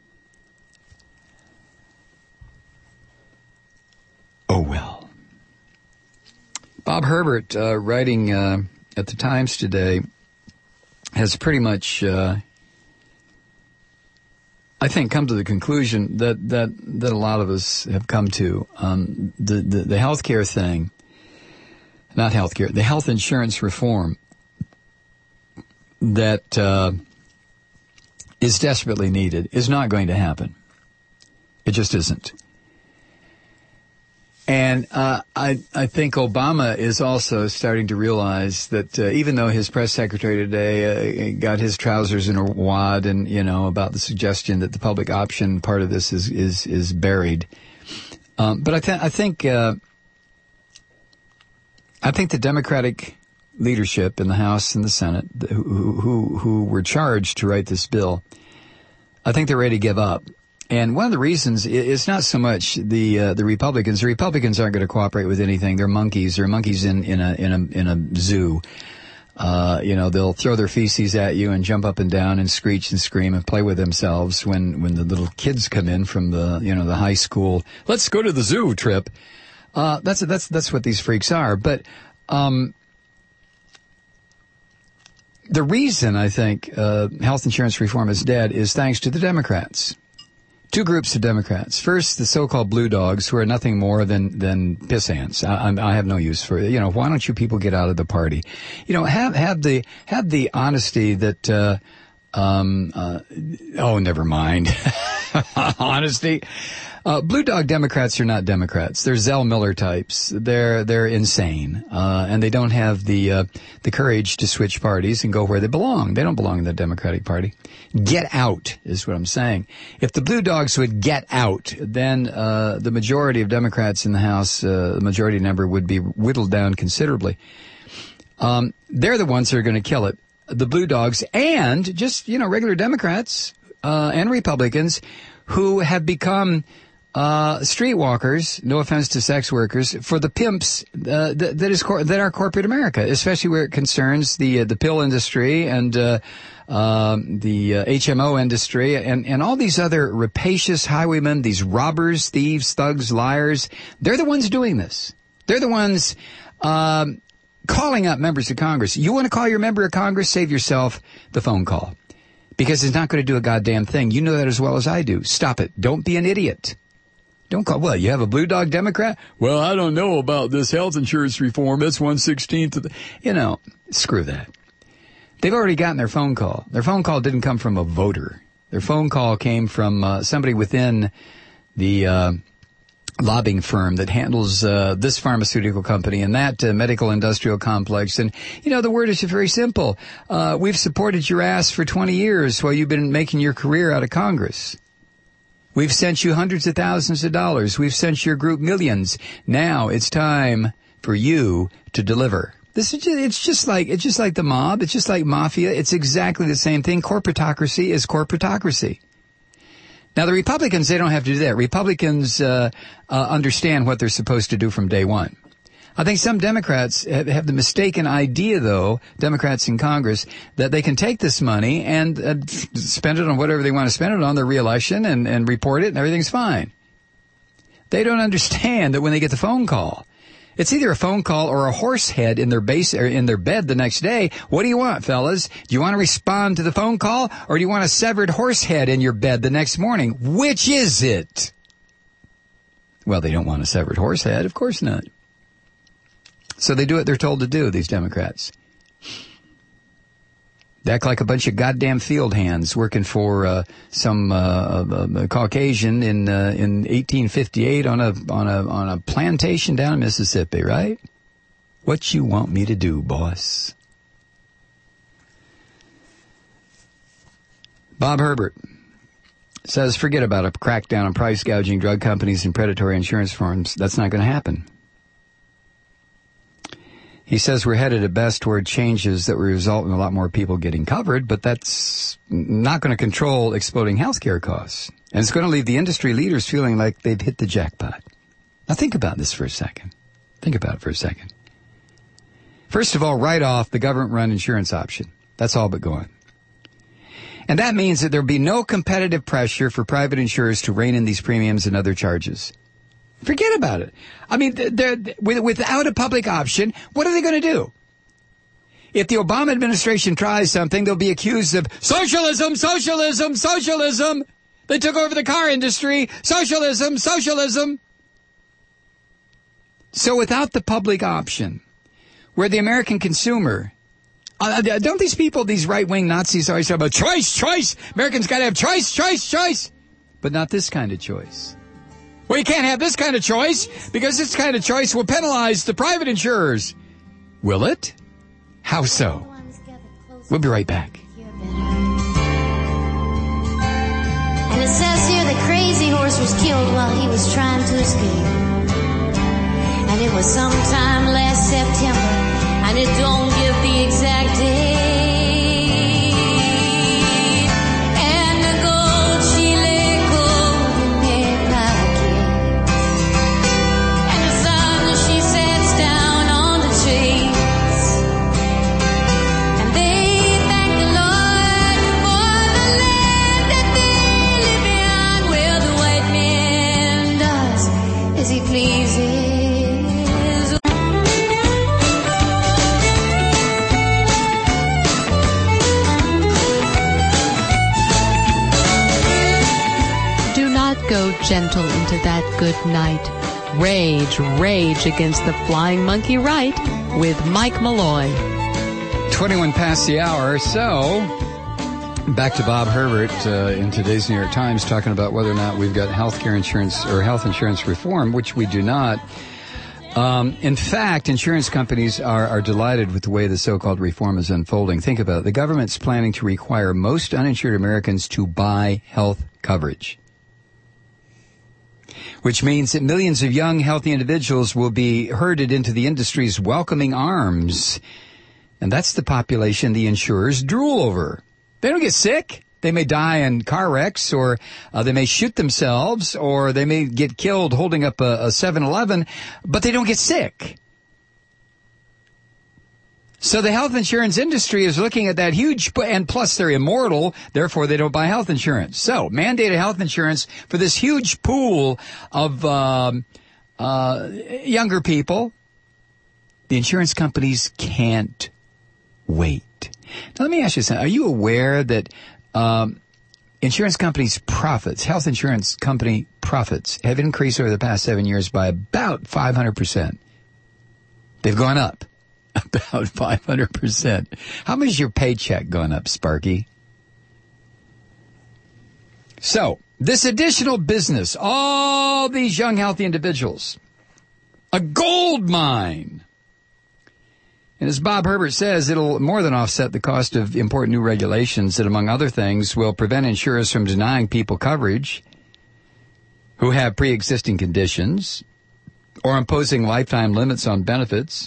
Oh, well. Bob Herbert, writing at the Times today, has pretty much, I think, come to the conclusion that a lot of us have come to. The healthcare thing, not healthcare, the health insurance reform that is desperately needed is not going to happen. It just isn't. And I think Obama is also starting to realize that even though his press secretary today got his trousers in a wad and, about the suggestion that the public option part of this is buried. But I think the Democratic leadership in the House and the Senate who were charged to write this bill, I think they're ready to give up. And one of the reasons is not so much the Republicans. The Republicans aren't going to cooperate with anything. They're monkeys. They're monkeys in a zoo. They'll throw their feces at you and jump up and down and screech and scream and play with themselves when the little kids come in from the high school, let's go to the zoo trip. That's what these freaks are. But the reason I think health insurance reform is dead is thanks to the Democrats. Two groups of Democrats. First, the so-called blue dogs, who are nothing more than piss ants. I have no use for it. Why don't you people get out of the party? Have the honesty that. Never mind. Honesty. Blue dog Democrats are not Democrats. They're Zell Miller types. They're insane, and they don't have the courage to switch parties and go where they belong. They don't belong in the Democratic Party. Get out is what I'm saying. If the blue dogs would get out, then the majority of Democrats in the House, the majority number would be whittled down considerably. They're the ones who are going to kill it. The blue dogs and just regular Democrats and Republicans who have become streetwalkers, no offense to sex workers, for the pimps that are corporate America, especially where it concerns the pill industry and the HMO industry and all these other rapacious highwaymen, these robbers, thieves, thugs, liars. They're the ones doing this. They're the ones calling up members of Congress. You want to call your member of Congress? Save yourself the phone call. Because it's not going to do a goddamn thing. You know that as well as I do. Stop it. Don't be an idiot. Don't call. Well, you have a blue dog Democrat? Well, I don't know about this health insurance reform. It's 1/16 of the... Screw that. They've already gotten their phone call. Their phone call didn't come from a voter. Their phone call came from somebody within the lobbying firm that handles this pharmaceutical company and that medical industrial complex. And, the word is very simple. We've supported your ass for 20 years while you've been making your career out of Congress. We've sent you hundreds of thousands of dollars. We've sent your group millions. Now it's time for you to deliver. It's just like the mob. It's just like mafia. It's exactly the same thing. Corporatocracy is corporatocracy. Now, the Republicans, they don't have to do that. Republicans understand what they're supposed to do from day one. I think some Democrats have the mistaken idea, though, Democrats in Congress, that they can take this money and spend it on whatever they want to spend it on, their reelection, and report it, and everything's fine. They don't understand that when they get the phone call, it's either a phone call or a horse head in their base or in their bed the next day. What do you want, fellas? Do you want to respond to the phone call, or do you want a severed horse head in your bed the next morning? Which is it? Well, they don't want a severed horse head. Of course not. So they do what they're told to do, these Democrats. They act like a bunch of goddamn field hands working for some Caucasian in 1858 on a plantation down in Mississippi, right? What you want me to do, boss? Bob Herbert says, forget about a crackdown on price gouging drug companies and predatory insurance firms. That's not going to happen. He says we're headed at best toward changes that will result in a lot more people getting covered, but that's not going to control exploding healthcare costs. And it's going to leave the industry leaders feeling like they've hit the jackpot. Now think about this for a second. Think about it for a second. First of all, write off the government-run insurance option. That's all but gone. And that means that there'll be no competitive pressure for private insurers to rein in these premiums and other charges. Forget about it. I mean, without a public option, what are they going to do? If the Obama administration tries something, they'll be accused of socialism, socialism, socialism. They took over the car industry. Socialism, socialism. So without the public option, where the American consumer, don't these people, these right-wing Nazis always talk about choice, choice. Americans got to have choice, choice, choice. But not this kind of choice. Well, you can't have this kind of choice because this kind of choice will penalize the private insurers. Will it? How so? We'll be right back. And it says here the crazy horse was killed while he was trying to escape. And it was sometime last September, and it don't give the exact date. Go gentle into that good night. Rage, rage against the flying monkey right with Mike Malloy. 21 past the hour. So, back to Bob Herbert in today's New York Times talking about whether or not we've got healthcare insurance or health insurance reform, which we do not. In fact, insurance companies are delighted with the way the so-called reform is unfolding. Think about it. The government's planning to require most uninsured Americans to buy health coverage, which means that millions of young, healthy individuals will be herded into the industry's welcoming arms. And that's the population the insurers drool over. They don't get sick. They may die in car wrecks, or they may shoot themselves, or they may get killed holding up a 7-Eleven, but they don't get sick. So the health insurance industry is looking at that huge, and plus they're immortal, therefore they don't buy health insurance. So mandated health insurance for this huge pool of younger people. The insurance companies can't wait. Now let me ask you something. Are you aware that insurance companies' profits, health insurance company profits, have increased over the past 7 years by about 500%? They've gone up. About 500%. How much is your paycheck going up, Sparky? So, this additional business, all these young, healthy individuals, a gold mine. And as Bob Herbert says, it'll more than offset the cost of important new regulations that, among other things, will prevent insurers from denying people coverage who have pre-existing conditions or imposing lifetime limits on benefits.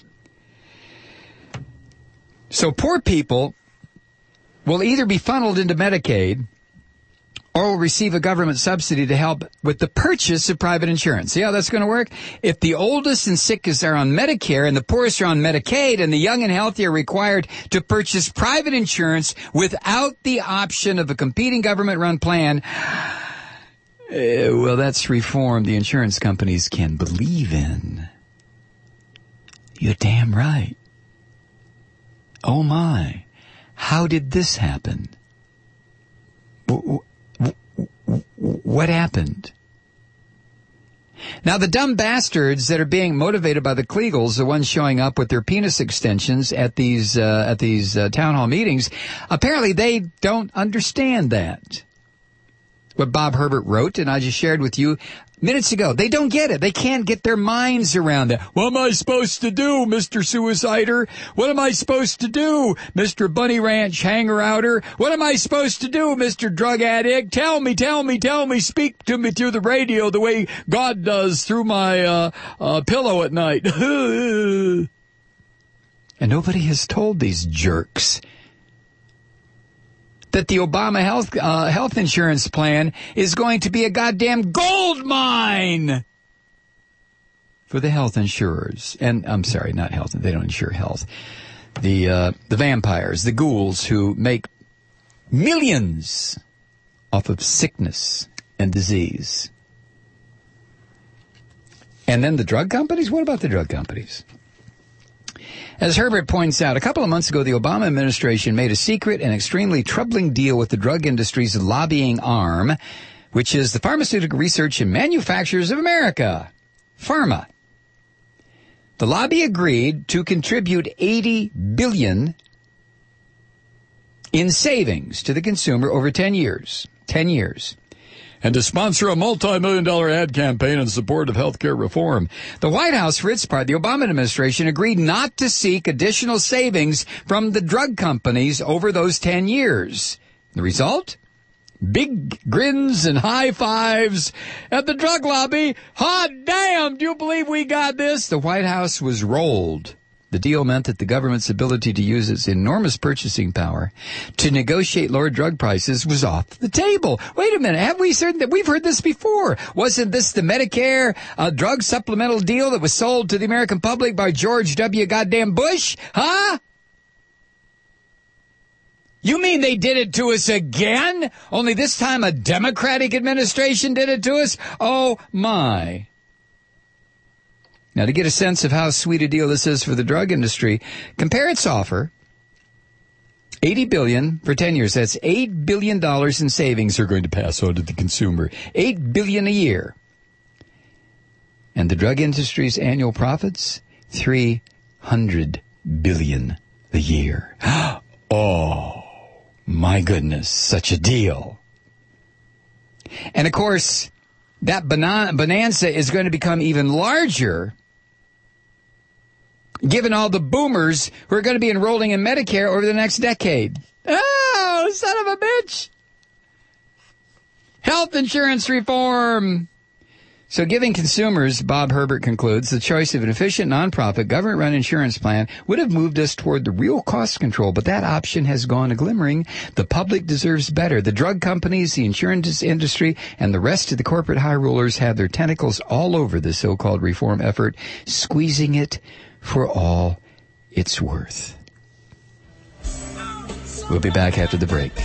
So poor people will either be funneled into Medicaid or will receive a government subsidy to help with the purchase of private insurance. See how that's going to work? If the oldest and sickest are on Medicare and the poorest are on Medicaid and the young and healthy are required to purchase private insurance without the option of a competing government-run plan, well, that's reform the insurance companies can believe in. You're damn right. Oh my, how did this happen? What happened? Now, the dumb bastards that are being motivated by the Kliegels, the ones showing up with their penis extensions at these town hall meetings, apparently they don't understand that. What Bob Herbert wrote, and I just shared with you minutes ago. They don't get it. They can't get their minds around it. What am I supposed to do, Mr. Suicider? What am I supposed to do, Mr. Bunny Ranch Hanger-Outer? What am I supposed to do, Mr. Drug Addict? Tell me. Speak to me through the radio the way God does through my pillow at night. And nobody has told these jerks that the Obama health insurance plan is going to be a goddamn gold mine for the health insurers. And I'm sorry, not health. They don't insure health. The vampires, the ghouls who make millions off of sickness and disease. And then the drug companies? What about the drug companies? As Herbert points out, a couple of months ago, the Obama administration made a secret and extremely troubling deal with the drug industry's lobbying arm, which is the Pharmaceutical Research and Manufacturers of America, PhRMA. The lobby agreed to contribute $80 billion in savings to the consumer over 10 years. 10 years. And to sponsor a multi-million-dollar ad campaign in support of health care reform. The White House, for its part, the Obama administration, agreed not to seek additional savings from the drug companies over those 10 years. The result? Big grins and high fives at the drug lobby. Hot damn, do you believe we got this? The White House was rolled. The deal meant that the government's ability to use its enormous purchasing power to negotiate lower drug prices was off the table. Wait a minute, have we heard that? We've heard this before. Wasn't this the Medicare drug supplemental deal that was sold to the American public by George W. goddamn Bush? Huh? You mean they did it to us again? Only this time a Democratic administration did it to us? Oh my. Now, to get a sense of how sweet a deal this is for the drug industry, compare its offer, $80 billion for 10 years. That's $8 billion in savings they're going to pass on to the consumer. $8 billion a year. And the drug industry's annual profits, $300 billion a year. Oh, my goodness, such a deal. And, of course, that bonanza is going to become even larger given all the boomers who are going to be enrolling in Medicare over the next decade. Oh, son of a bitch. Health insurance reform. So giving consumers, Bob Herbert concludes, the choice of an efficient nonprofit government-run insurance plan would have moved us toward the real cost control, but that option has gone a glimmering. The public deserves better. The drug companies, the insurance industry, and the rest of the corporate high rollers have their tentacles all over the so-called reform effort, squeezing it for all it's worth. We'll be back after the break.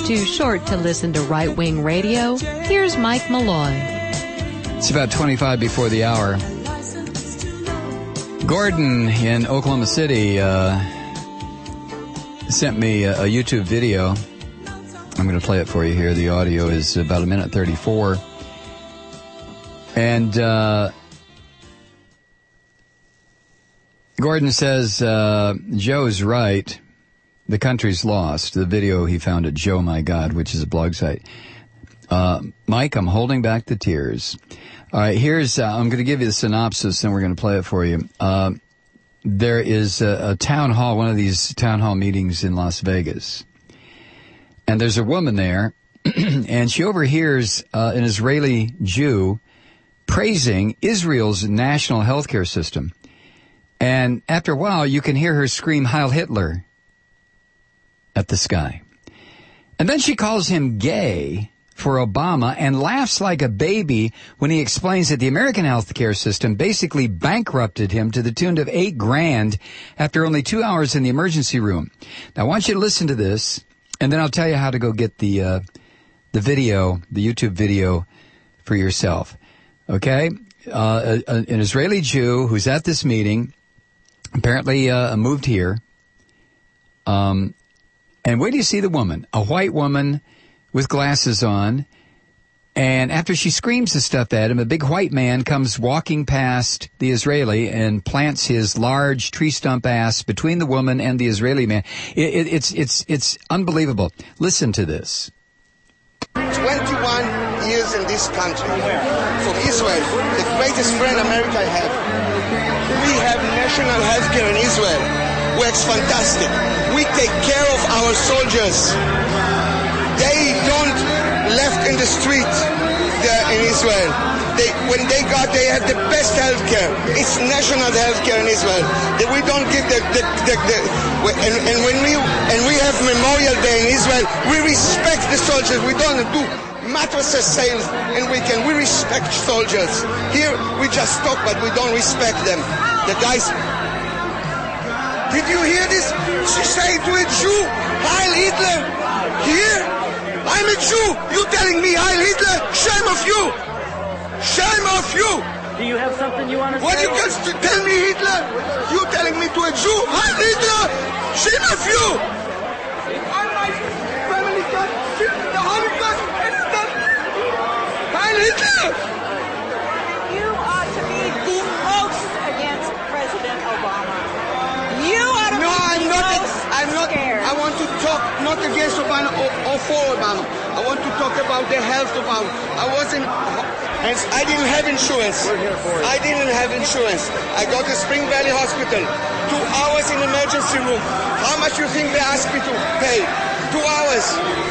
too short to listen to right-wing radio, here's Mike Malloy. It's about 25 before the hour. Gordon in Oklahoma City sent me a YouTube video. I'm going to play it for you here. The audio is about 1:34. And Gordon says, Joe's right. The country's lost. The video he found at Joe My God, which is a blog site. Mike, I'm holding back the tears. All right, here's, I'm going to give you the synopsis and we're going to play it for you. There is a town hall, one of these town hall meetings in Las Vegas. And there's a woman there, and she overhears an Israeli Jew praising Israel's national healthcare system. And after a while, you can hear her scream, Heil Hitler, at the sky. And then she calls him gay for Obama and laughs like a baby when he explains that the American healthcare system basically bankrupted him to the tune of $8,000 after only 2 hours in the emergency room. Now, I want you to listen to this. And then I'll tell you how to go get the video, the YouTube video for yourself. Okay? An Israeli Jew who's at this meeting, apparently moved here. And where do you see the woman? A white woman with glasses on. And after she screams this stuff at him, a big white man comes walking past the Israeli and plants his large tree stump ass between the woman and the Israeli man. It's unbelievable. Listen to this. 21 years in this country. From Israel, the greatest friend America have. We have national health care in Israel. Works fantastic. We take care of our soldiers. They don't left in the street there in Israel. When they have the best health care. It's national health care in Israel. We don't give and we have Memorial Day in Israel. We respect the soldiers. We don't do mattresses sales and weekend. We respect soldiers. Here we just talk, but we don't respect them. The guys. Did you hear this? She say to a Jew, Heil Hitler. Here. I'm a Jew. You telling me Heil Hitler? Shame of you. Shame of you. Do you have something you want to say? What you can tell me Hitler? You telling me to a Jew? Heil Hitler. Shame of you. All my family got killed in the Holocaust. Heil Hitler. You ought to be the most against President Obama. You ought to be scared. I want to talk not against Obama or for Obama. I want to talk about the health of Obama. I didn't have insurance. We're here for it. I didn't have insurance. I go to Spring Valley Hospital. 2 hours in emergency room. How much you think they asked me to pay? 2 hours.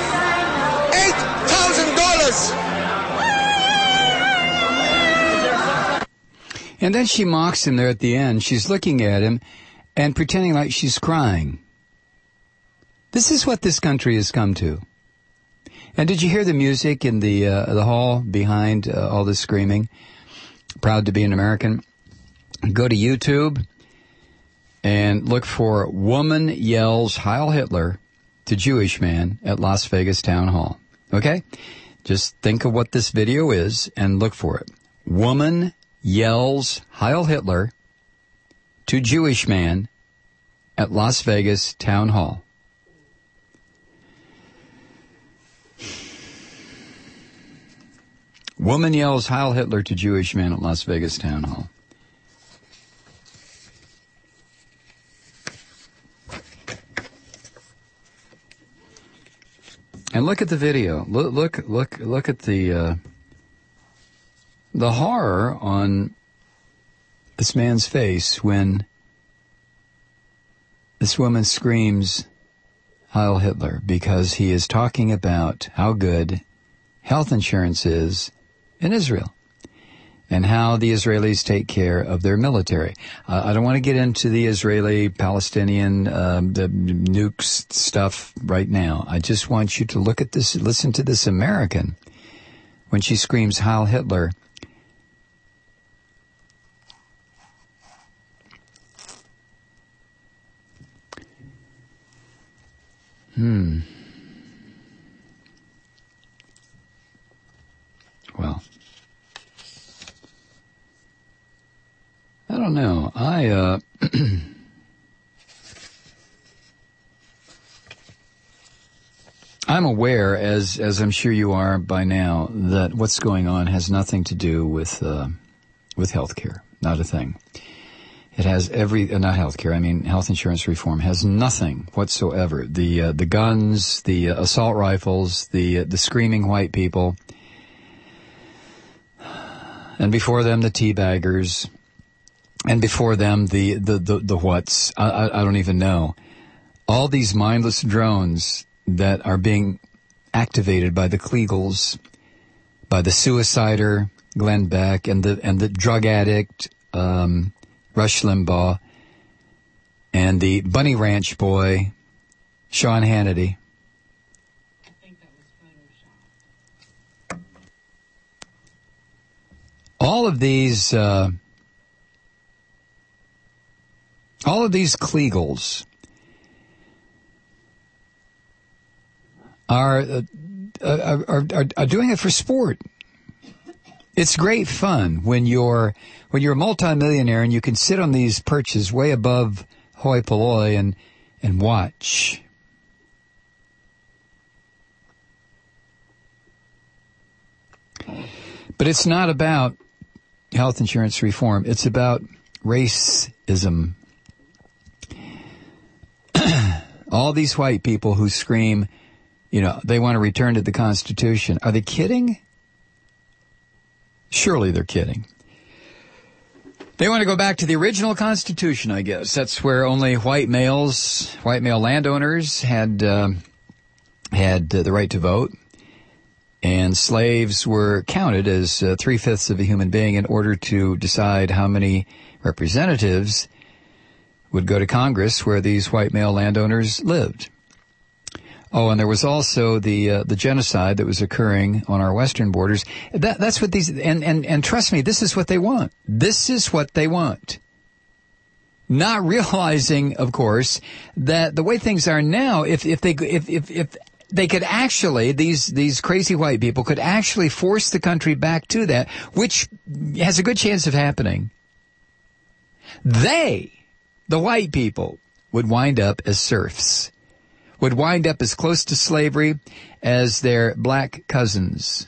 $8,000. And then she mocks him there at the end. She's looking at him and pretending like she's crying. This is what this country has come to. And did you hear the music in the hall behind all this screaming? Proud to be an American. Go to YouTube and look for Woman Yells Heil Hitler to Jewish Man at Las Vegas Town Hall. Okay? Just think of what this video is and look for it. Woman Yells Heil Hitler to Jewish Man at Las Vegas Town Hall. Woman yells Heil Hitler to Jewish man at Las Vegas Town Hall. And look at the video. Look at the horror on this man's face when this woman screams Heil Hitler, because he is talking about how good health insurance is in Israel and how the Israelis take care of their military. I don't want to get into the Israeli-Palestinian the nukes stuff right now. I just want you to look at this, listen to this American when she screams Heil Hitler. I'm aware, as I'm sure you are by now, that what's going on has nothing to do with healthcare. Not a thing. It has not healthcare. I mean, health insurance reform has nothing whatsoever. The guns, the assault rifles, the screaming white people, and before them the teabaggers, and before them the whats. I don't even know. All these mindless drones that are being activated by the Kliegels, by the suicider Glenn Beck, and the drug addict Rush Limbaugh, and the Bunny Ranch boy Sean Hannity. I think that was Photoshop. All of these Kliegels are doing it for sport. It's great fun when you're a multimillionaire and you can sit on these perches way above hoi polloi and watch. But it's not about health insurance reform. It's about racism. All these white people who scream, they want to return to the Constitution. Are they kidding? Surely they're kidding. They want to go back to the original Constitution, I guess. That's where only white male landowners had the right to vote, and slaves were counted as 3/5 of a human being in order to decide how many representatives would go to Congress where these white male landowners lived. Oh, and there was also the genocide that was occurring on our western borders. That's what these and trust me, this is what they want. This is what they want. Not realizing, of course, that the way things are now, if they could actually, these crazy white people could actually force the country back to that, which has a good chance of happening. The white people, would wind up as serfs. Would wind up as close to slavery as their black cousins.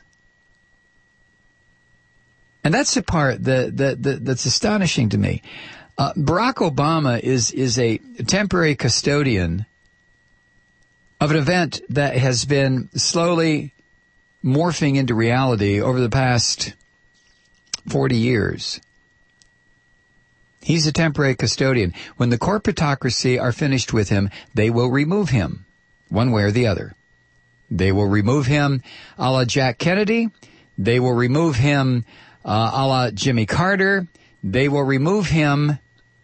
And that's the part that's astonishing to me. Barack Obama is a temporary custodian of an event that has been slowly morphing into reality over the past 40 years. He's a temporary custodian. When the corporatocracy are finished with him, they will remove him, one way or the other. They will remove him a la Jack Kennedy. They will remove him a la Jimmy Carter. They will remove him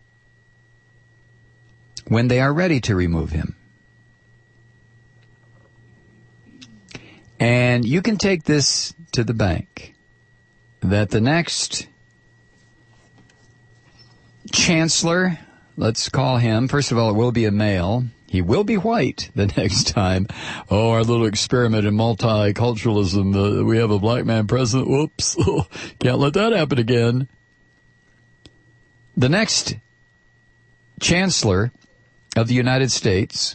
when they are ready to remove him. And you can take this to the bank, that the next chancellor, let's call him, first of all, it will be a male. He will be white the next time. Oh, our little experiment in multiculturalism, we have a black man president. Whoops, can't let that happen again. The next chancellor of the United States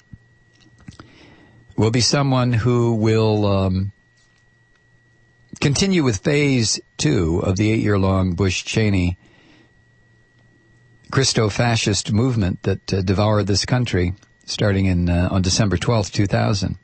will be someone who will continue with phase 2 of the 8-year-long Bush-Cheney Christo-fascist movement that devoured this country starting on December 12th, 2000.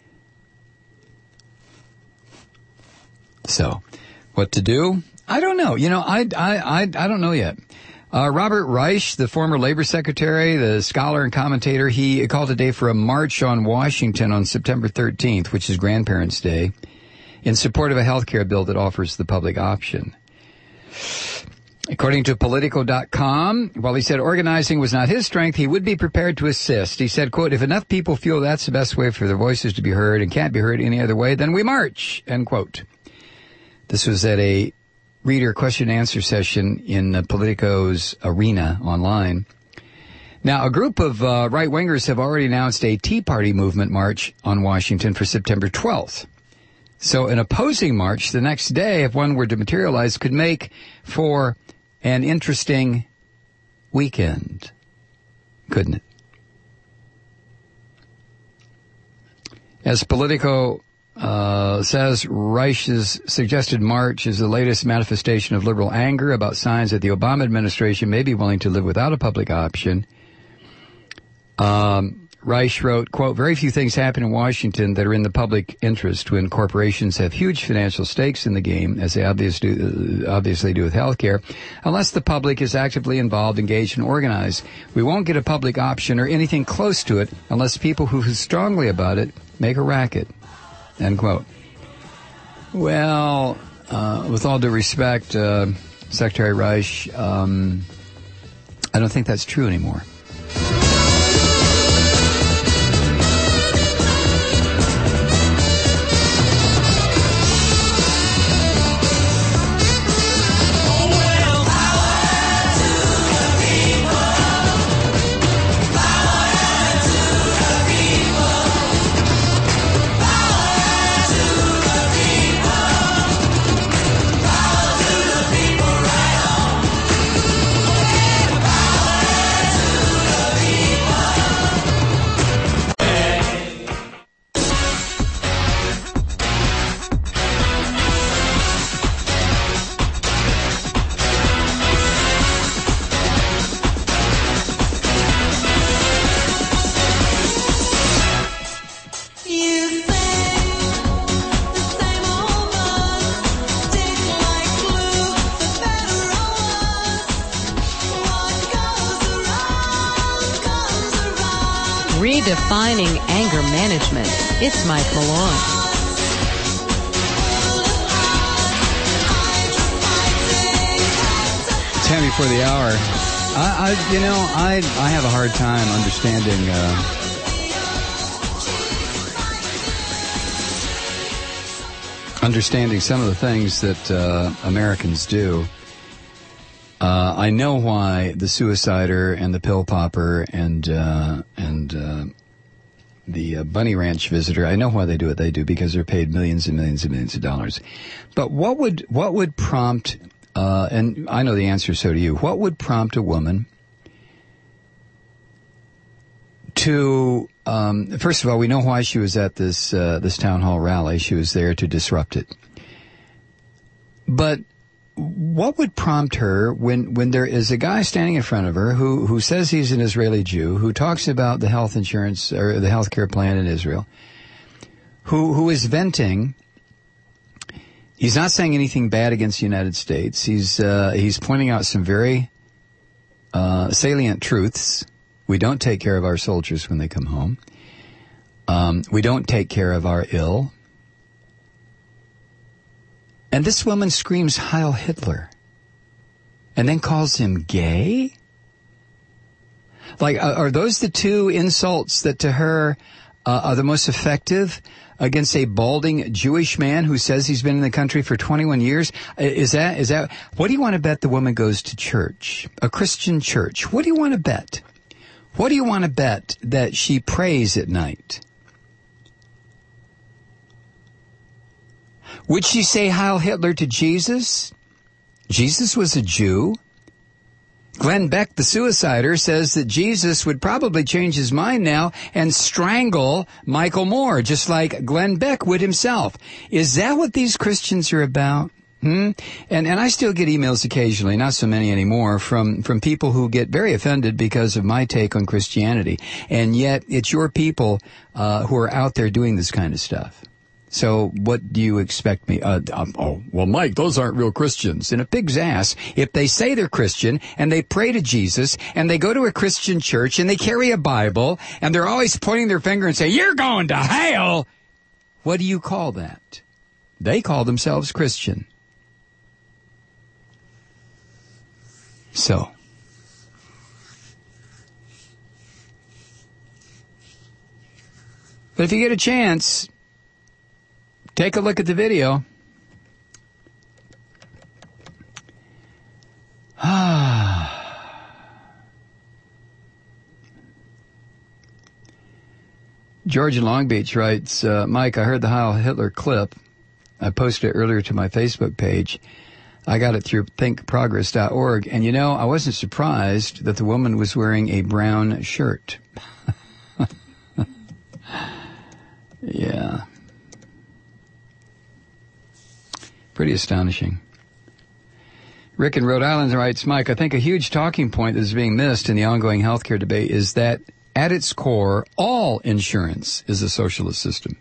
So, what to do? I don't know. I don't know yet. Robert Reich, the former labor secretary, the scholar and commentator, he called today for a march on Washington on September 13th, which is Grandparents' Day, in support of a health care bill that offers the public option. According to Politico.com, while he said organizing was not his strength, he would be prepared to assist. He said, quote, if enough people feel that's the best way for their voices to be heard and can't be heard any other way, then we march, end quote. This was at a reader question and answer session in Politico's arena online. Now, a group of right-wingers have already announced a Tea Party movement march on Washington for September 12th. So an opposing march the next day, if one were to materialize, could make for an interesting weekend, couldn't it? As Politico says, Reich's suggested march is the latest manifestation of liberal anger about signs that the Obama administration may be willing to live without a public option. Reich wrote, quote, very few things happen in Washington that are in the public interest when corporations have huge financial stakes in the game, as they obviously do with healthcare, unless the public is actively involved, engaged, and organized. We won't get a public option or anything close to it unless people who feel strongly about it make a racket, end quote. Well, with all due respect, Secretary Reich, I don't think that's true anymore. Redefining anger management. It's Mike Malone. 10 before the hour. I have a hard time understanding some of the things that Americans do. I know why the suicider and the pill popper and the bunny ranch visitor, I know why they do what they do, because they're paid millions and millions and millions of dollars. But what would prompt, and I know the answer, so do you, what would prompt a woman to, first of all, we know why she was at this town hall rally. She was there to disrupt it. But what would prompt her when there is a guy standing in front of her who says he's an Israeli Jew, who talks about the health insurance or the health care plan in Israel, who is venting? He's not saying anything bad against the United States. He's pointing out some very salient truths. We don't take care of our soldiers when they come home. We don't take care of our ill. And this woman screams Heil Hitler and then calls him gay? Like, are those the two insults that to her are the most effective against a balding Jewish man who says he's been in the country for 21 years? Is that, what do you want to bet the woman goes to church, a Christian church? What do you want to bet? What do you want to bet that she prays at night? Would she say Heil Hitler to Jesus? Jesus was a Jew. Glenn Beck, the suicider, says that Jesus would probably change his mind now and strangle Michael Moore, just like Glenn Beck would himself. Is that what these Christians are about? And I still get emails occasionally, not so many anymore, from people who get very offended because of my take on Christianity. And yet it's your people who are out there doing this kind of stuff. So what do you expect me? Well, Mike, those aren't real Christians. In a pig's ass, if they say they're Christian and they pray to Jesus and they go to a Christian church and they carry a Bible and they're always pointing their finger and say, you're going to hell, what do you call that? They call themselves Christian. So, but if you get a chance, take a look at the video. George in Long Beach writes, Mike, I heard the Heil Hitler clip. I posted it earlier to my Facebook page. I got it through thinkprogress.org. And, you know, I wasn't surprised that the woman was wearing a brown shirt. Yeah. Pretty astonishing. Rick in Rhode Island writes, Mike, I think a huge talking point that is being missed in the ongoing healthcare debate is that at its core, all insurance is a socialist system.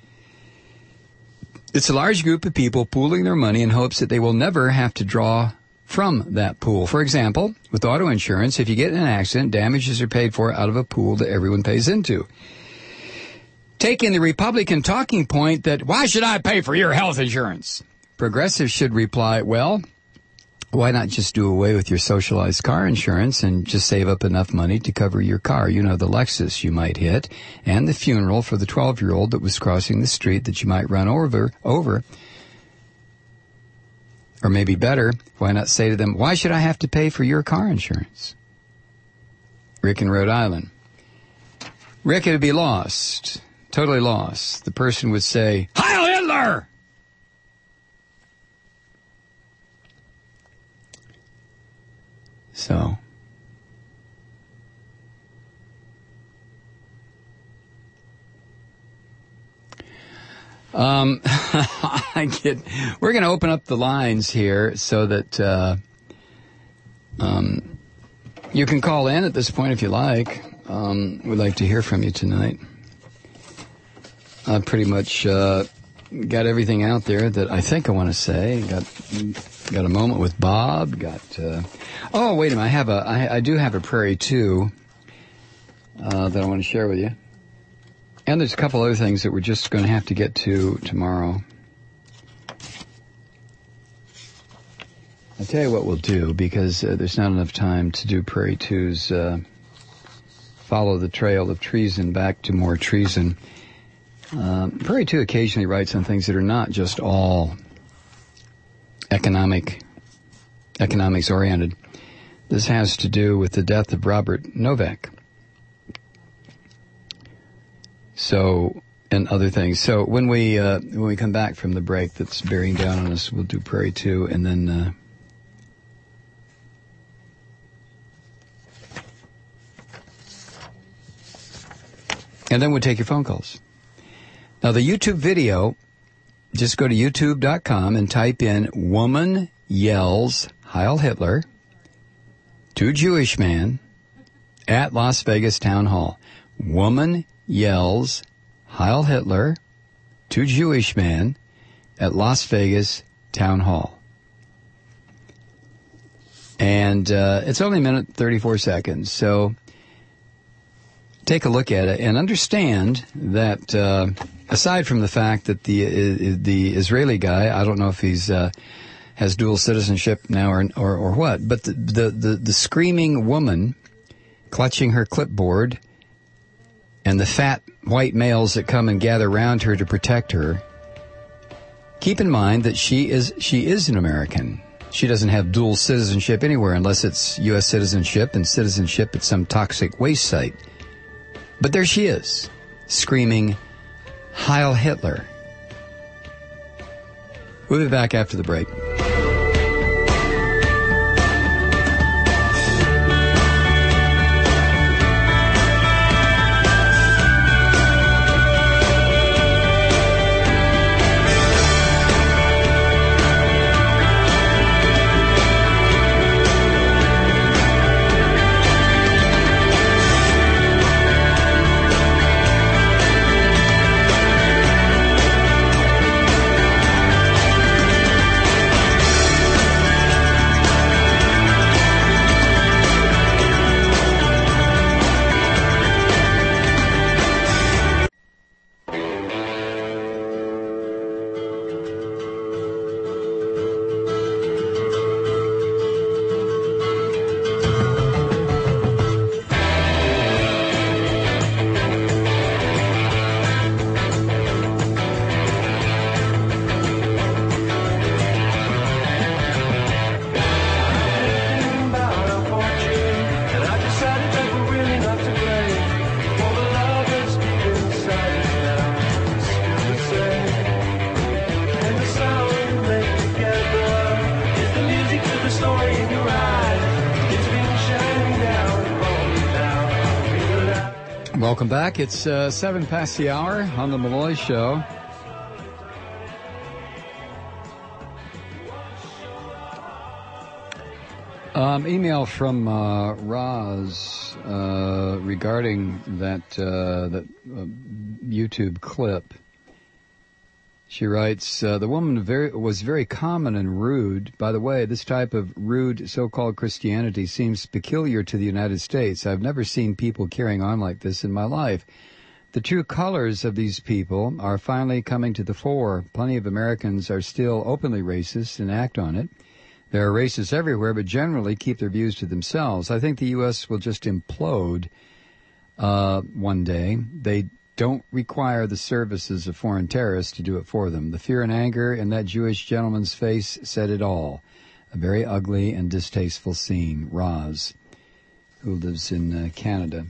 It's a large group of people pooling their money in hopes that they will never have to draw from that pool. For example, with auto insurance, if you get in an accident, damages are paid for out of a pool that everyone pays into. Taking the Republican talking point that, why should I pay for your health insurance? Progressives should reply, well, why not just do away with your socialized car insurance and just save up enough money to cover your car? You know, the Lexus you might hit and the funeral for the 12-year-old that was crossing the street that you might run over. Or maybe better, why not say to them, why should I have to pay for your car insurance? Rick in Rhode Island. Rick, it would be lost. Totally lost. The person would say, Heil Hitler! So, we're going to open up the lines here so that you can call in at this point if you like. We'd like to hear from you tonight. I pretty much got everything out there that I think I want to say. Got a moment with Bob. Oh, wait a minute. I do have a Prairie 2 that I want to share with you. And there's a couple other things that we're just going to have to get to tomorrow. I'll tell you what we'll do, because there's not enough time to do Prairie 2's Follow the Trail of Treason back to more treason. Prairie 2 occasionally writes on things that are not just all economics oriented. This has to do with the death of Robert Novak. So, and other things. So when we come back from the break that's bearing down on us, we'll do Prairie 2 and then we'll take your phone calls. Now the YouTube video, just go to youtube.com and type in Woman Yells Heil Hitler to Jewish Man at Las Vegas Town Hall. Woman Yells Heil Hitler to Jewish Man at Las Vegas Town Hall. And it's only a minute 34 seconds, so take a look at it and understand that aside from the fact that the Israeli guy, I don't know if he's has dual citizenship now or what, but the screaming woman clutching her clipboard and the fat white males that come and gather around her to protect her, keep in mind that she is an American. She doesn't have dual citizenship anywhere unless it's U.S. citizenship and citizenship at some toxic waste site. But there she is, screaming, Heil Hitler. We'll be back after the break. Welcome back. It's 7 past the hour on the Malloy Show. Email from Roz regarding that YouTube clip. She writes, the woman was very common and rude. By the way, this type of rude so-called Christianity seems peculiar to the United States. I've never seen people carrying on like this in my life. The true colors of these people are finally coming to the fore. Plenty of Americans are still openly racist and act on it. There are racists everywhere, but generally keep their views to themselves. I think the U.S. will just implode one day. They don't require the services of foreign terrorists to do it for them. The fear and anger in that Jewish gentleman's face said it all. A very ugly and distasteful scene. Roz, who lives in Canada.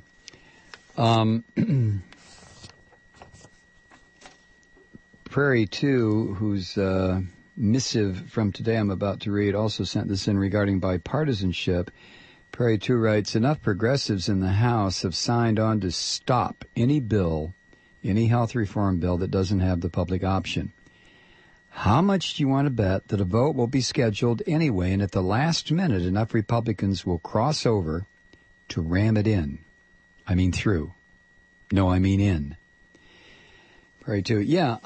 Prairie 2, whose missive from today I'm about to read, also sent this in regarding bipartisanship. Prairie 2 writes, enough progressives in the House have signed on to stop any bill, any health reform bill that doesn't have the public option. How much do you want to bet that a vote will be scheduled anyway, and at the last minute enough Republicans will cross over to ram it in? I mean through. No, I mean in. Prairie 2. Yeah,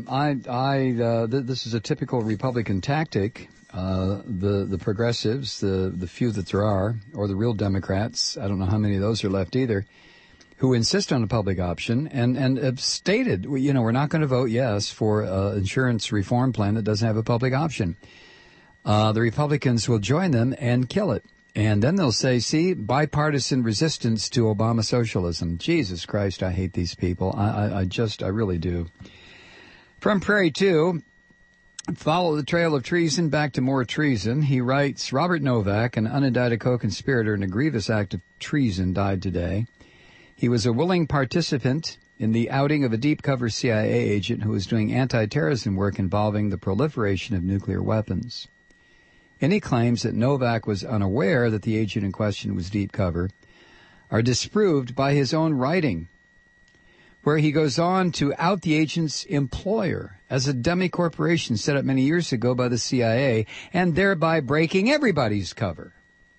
this is a typical Republican tactic. The progressives, the few that there are, or the real Democrats, I don't know how many of those are left either, who insist on a public option and have stated, we're not going to vote yes for an insurance reform plan that doesn't have a public option. The Republicans will join them and kill it. And then they'll say, see, bipartisan resistance to Obama socialism. Jesus Christ, I hate these people. I really do. From Prairie 2, follow the trail of treason back to more treason. He writes, Robert Novak, an unindicted co-conspirator in a grievous act of treason, died today. He was a willing participant in the outing of a deep-cover CIA agent who was doing anti-terrorism work involving the proliferation of nuclear weapons. Any claims that Novak was unaware that the agent in question was deep cover are disproved by his own writing, where he goes on to out the agent's employer as a dummy corporation set up many years ago by the CIA, and thereby breaking everybody's cover.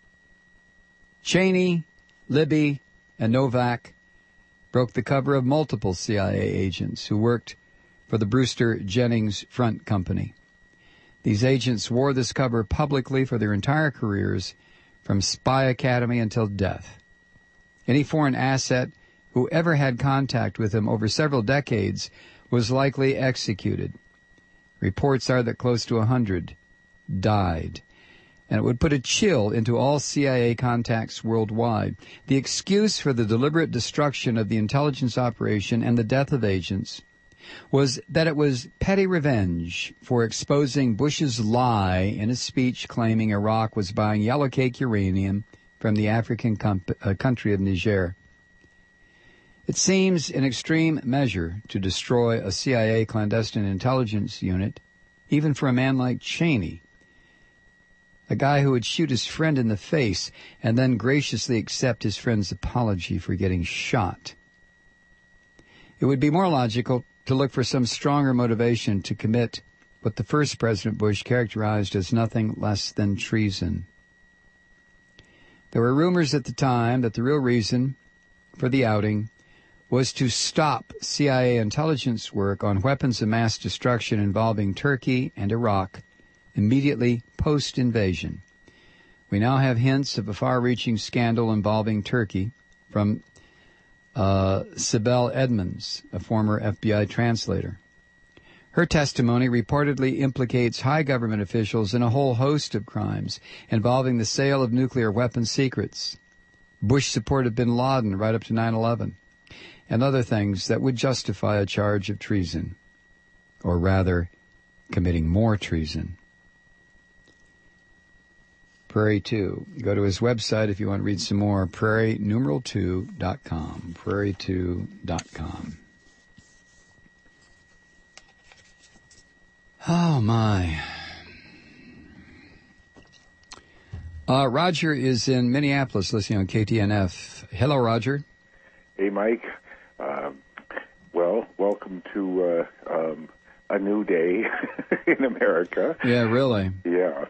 Cheney, Libby, and Novak broke the cover of multiple CIA agents who worked for the Brewster Jennings Front Company. These agents wore this cover publicly for their entire careers, from Spy Academy until death. Any foreign asset who ever had contact with him over several decades was likely executed. Reports are that close to 100 died, and it would put a chill into all CIA contacts worldwide. The excuse for the deliberate destruction of the intelligence operation and the death of agents was that it was petty revenge for exposing Bush's lie in a speech claiming Iraq was buying yellow cake uranium from the African country of Niger. It seems an extreme measure to destroy a CIA clandestine intelligence unit, even for a man like Cheney, a guy who would shoot his friend in the face and then graciously accept his friend's apology for getting shot. It would be more logical to look for some stronger motivation to commit what the first President Bush characterized as nothing less than treason. There were rumors at the time that the real reason for the outing was to stop CIA intelligence work on weapons of mass destruction involving Turkey and Iraq immediately post-invasion. We now have hints of a far-reaching scandal involving Turkey from Sibel Edmonds, a former FBI translator. Her testimony reportedly implicates high government officials in a whole host of crimes involving the sale of nuclear weapons secrets, Bush support of bin Laden right up to 9/11, and other things that would justify a charge of treason, or rather, committing more treason. Prairie 2. Go to his website if you want to read some more. Prairie2.com. Prairie2.com. Oh, my. Roger is in Minneapolis listening on KTNF. Hello, Roger. Hey, Mike. Well, welcome to a new day in America. Yeah, really. Yeah.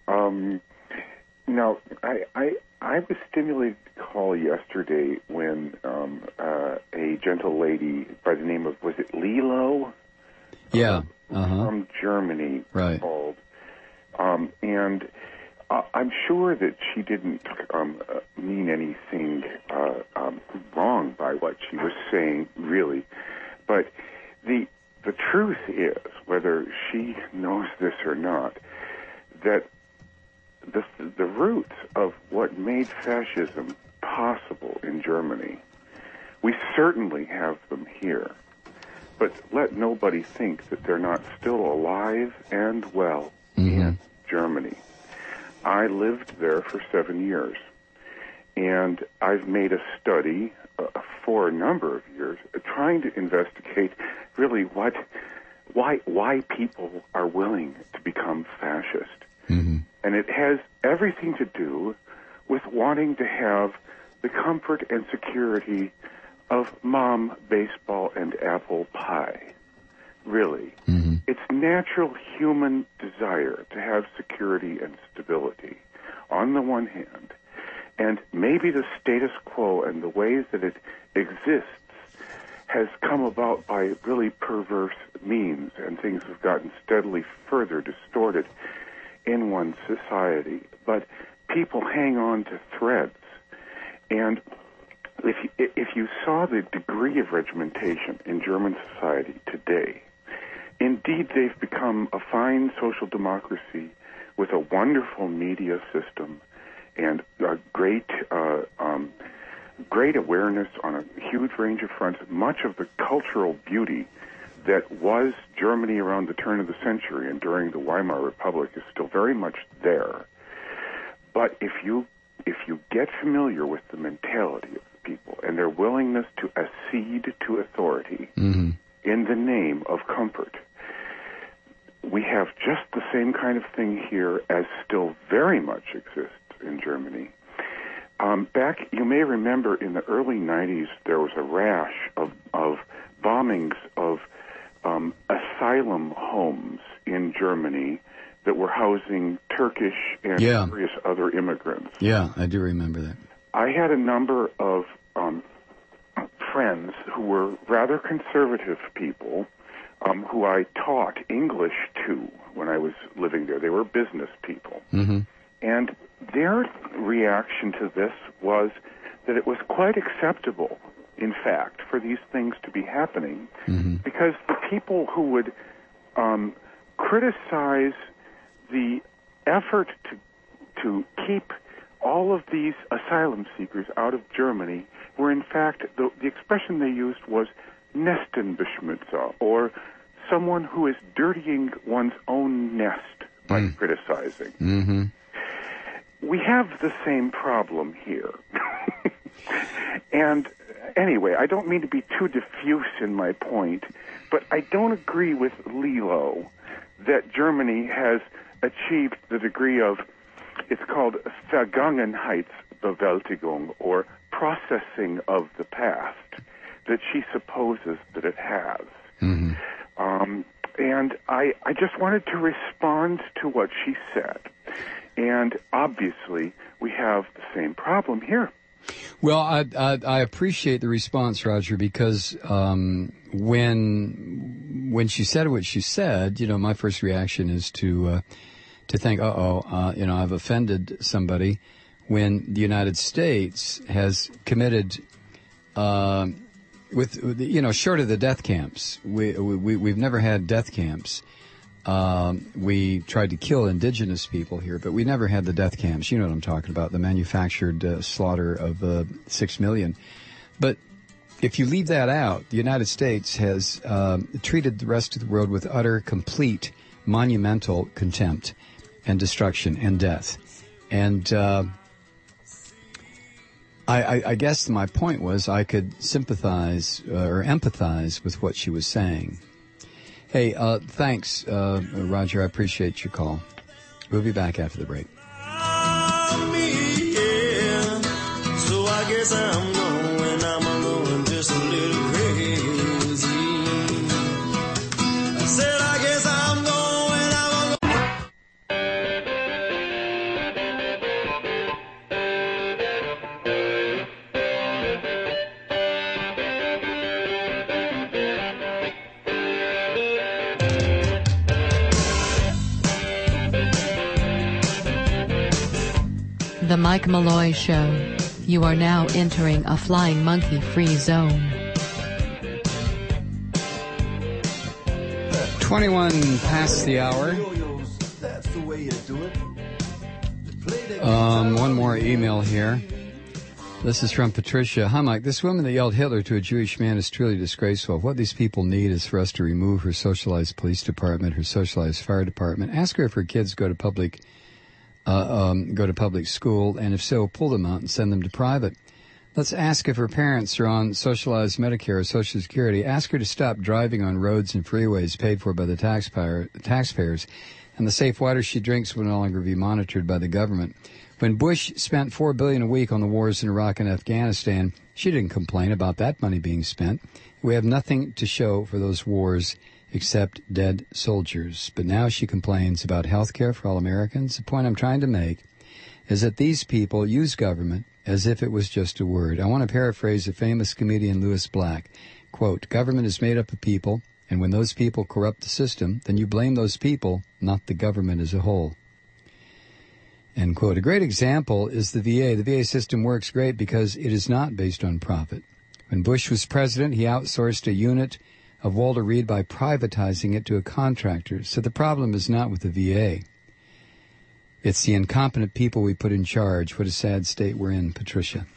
Now, I was stimulated to call yesterday when a gentle lady by the name of, was it Lilo? Yeah. From Germany Right. called. And I'm sure that she didn't mean anything wrong by what she was saying, really. But the truth is, whether she knows this or not, that the roots of what made fascism possible in Germany, we certainly have them here. But let nobody think that they're not still alive and well in Germany. I lived there for 7 years, and I've made a study for a number of years trying to investigate really why people are willing to become fascist. And it has everything to do with wanting to have the comfort and security of mom, baseball, and apple pie. Really. It's natural human desire to have security and stability on the one hand, and maybe the status quo and the ways that it exists has come about by really perverse means, and things have gotten steadily further distorted in one society. But people hang on to threads, and if you saw the degree of regimentation in German society today, indeed they've become a fine social democracy with a wonderful media system and a great awareness on a huge range of fronts. Much of the cultural beauty that was Germany around the turn of the century and during the Weimar Republic is still very much there. But if you get familiar with the mentality of the people and their willingness to accede to authority in the name of comfort, we have just the same kind of thing here as still very much exists in Germany. Back, you may remember, in the early 90s, there was a rash of bombings of asylum homes in Germany that were housing Turkish and various other immigrants. Yeah, I do remember that. I had a number of friends who were rather conservative people who I taught English to when I was living there. They were business people. And their reaction to this was that it was quite acceptable, in fact, for these things to be happening, because the people who would criticize the effort to keep all of these asylum seekers out of Germany were, in fact, the expression they used was Nestenbeschmutzer, or someone who is dirtying one's own nest by criticizing. We have the same problem here. And anyway, I don't mean to be too diffuse in my point, but I don't agree with Lilo that Germany has achieved the degree of, it's called Vergangenheitsbewältigung, or processing of the past, that she supposes that it has. And I just wanted to respond to what she said. And obviously, we have the same problem here. Well, I appreciate the response, Roger, because when she said what she said, my first reaction is to think, I've offended somebody, when the United States has committed, short of the death camps, we've never had death camps. We tried to kill indigenous people here, but we never had the death camps. You know what I'm talking about, the manufactured slaughter of 6 million. But if you leave that out, the United States has treated the rest of the world with utter, complete, monumental contempt and destruction and death. And I guess my point was I could sympathize or empathize with what she was saying. Hey, thanks, Roger. I appreciate your call. We'll be back after the break. So I guess I'm going to The Mike Malloy Show. You are now entering a flying monkey-free zone. 21 past the hour. One more email here. This is from Patricia. Hi, Mike. This woman that yelled Hitler to a Jewish man is truly disgraceful. What these people need is for us to remove her socialized police department, her socialized fire department. Ask her if her kids go to public school, and if so, pull them out and send them to private. Let's ask if her parents are on socialized Medicare or Social Security. Ask her to stop driving on roads and freeways paid for by the taxpayers, and the safe water she drinks will no longer be monitored by the government. When Bush spent $4 billion a week on the wars in Iraq and Afghanistan, she didn't complain about that money being spent. We have nothing to show for those wars except dead soldiers. But now she complains about health care for all Americans. The point I'm trying to make is that these people use government as if it was just a word. I want to paraphrase a famous comedian, Louis Black. Quote, government is made up of people, and when those people corrupt the system, then you blame those people, not the government as a whole. End quote. A great example is the VA. The VA system works great because it is not based on profit. When Bush was president, he outsourced a unit of Walter Reed by privatizing it to a contractor. So the problem is not with the VA. It's the incompetent people we put in charge. What a sad state we're in, Patricia.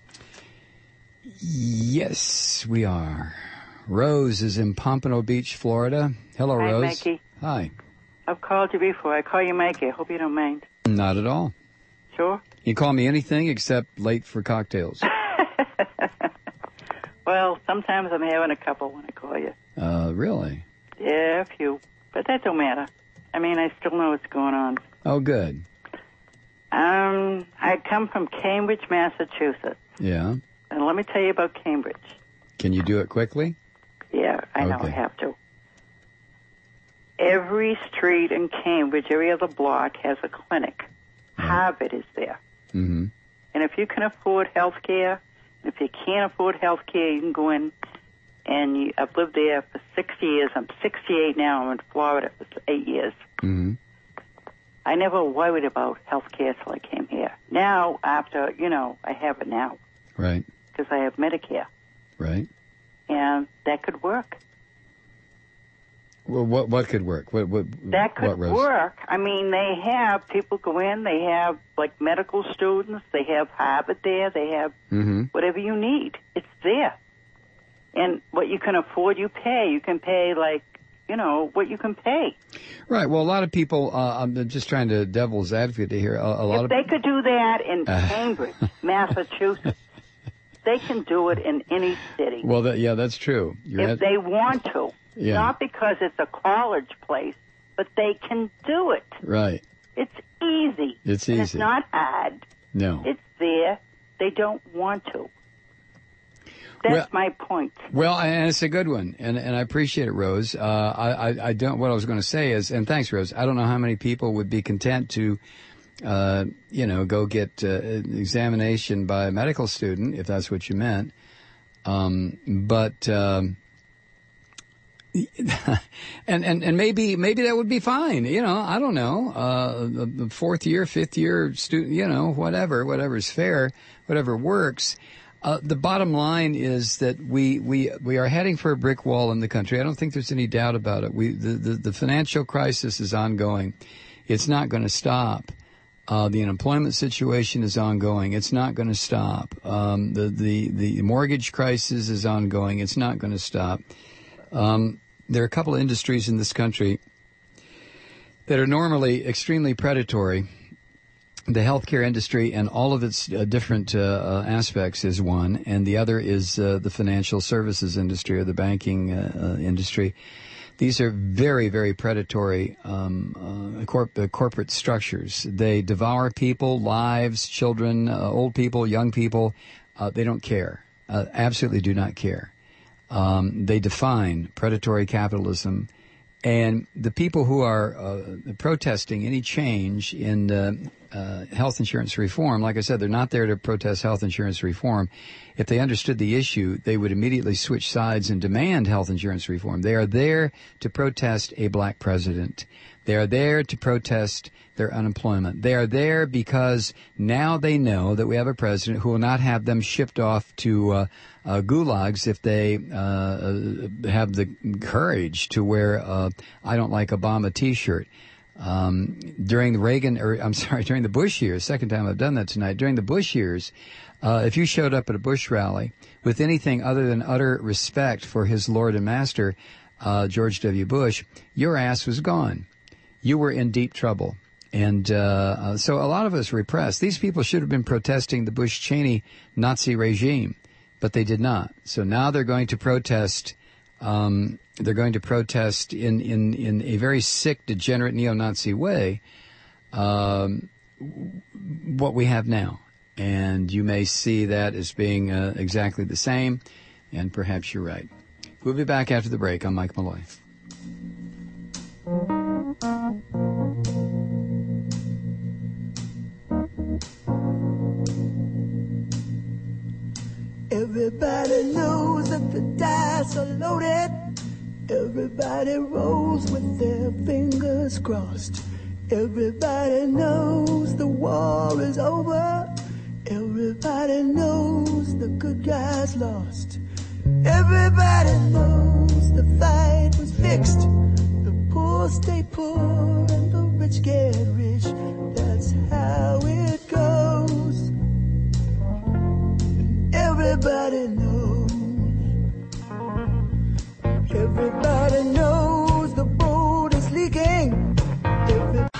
Yes, we are. Rose is in Pompano Beach, Florida. Hello, Hi, Rose. Mikey. Hi. I've called you before. I call you Mikey. I hope you don't mind. Not at all. Sure? You call me anything except late for cocktails. Well, sometimes I'm having a couple when I call you. Really? Yeah, a few. But that don't matter. I mean, I still know what's going on. Oh, good. I come from Cambridge, Massachusetts. Yeah. And let me tell you about Cambridge. Can you do it quickly? Yeah, I know I have to. Every street in Cambridge, every other block has a clinic. Right. Harvard is there. Mm-hmm. And if you can afford health care, if you can't afford health care, you can go in. And I've lived there for 60 years. I'm 68 now. I'm in Florida for 8 years. Mm-hmm. I never worried about health care till I came here. Now, after, I have it now. Right. Because I have Medicare. Right. And that could work. Well, what could work? That could work. I mean, they have people go in. They have, like, medical students. They have Harvard there. They have whatever you need. It's there. And what you can afford, you pay. You can pay, like, what you can pay. Right. Well, a lot of people, I'm just trying to devil's advocate here. If they could do that in Cambridge, Massachusetts, they can do it in any city. Well, that's true. If they want to. Yeah. Not because it's a college place, but they can do it. Right. It's easy. It's easy. And it's not hard. No. It's there. They don't want to. That's my point. Well, and it's a good one, and I appreciate it, Rose. I don't. What I was going to say is, and thanks, Rose. I don't know how many people would be content to, go get an examination by a medical student, if that's what you meant. And maybe that would be fine. I don't know. The fourth year, fifth year student, whatever's fair, whatever works. The bottom line is that we are heading for a brick wall in the country. I don't think there's any doubt about it. The financial crisis is ongoing. It's not going to stop. The unemployment situation is ongoing. It's not going to stop. The mortgage crisis is ongoing. It's not going to stop. There are a couple of industries in this country that are normally extremely predatory. The healthcare industry and all of its different aspects is one, and the other is the financial services industry or the banking industry. These are very, very predatory corporate structures. They devour people, lives, children, old people, young people. They don't care. Absolutely do not care. They define predatory capitalism. And the people who are protesting any change in health insurance reform. Like I said, they're not there to protest health insurance reform. If they understood the issue, they would immediately switch sides and demand health insurance reform. They are there to protest a black president. They are there to protest their unemployment. They are there because now they know that we have a president who will not have them shipped off to gulags if they have the courage to wear I don't like Obama T-shirt. During the Bush years, second time I've done that tonight, during the Bush years, if you showed up at a Bush rally with anything other than utter respect for his Lord and Master, George W. Bush, your ass was gone. You were in deep trouble. And so a lot of us repressed. These people should have been protesting the Bush-Cheney Nazi regime, but they did not. So now they're going to protest. They're going to protest in a very sick, degenerate, neo-Nazi way what we have now. And you may see that as being exactly the same, and perhaps you're right. We'll be back after the break. I'm Mike Malloy. Everybody knows that the dice are loaded. Everybody rolls with their fingers crossed. Everybody knows the war is over. Everybody knows the good guys lost. Everybody knows the fight was fixed. The poor stay poor and the rich get rich. That's how it goes. Everybody knows. Everybody knows the boat is leaking. Everybody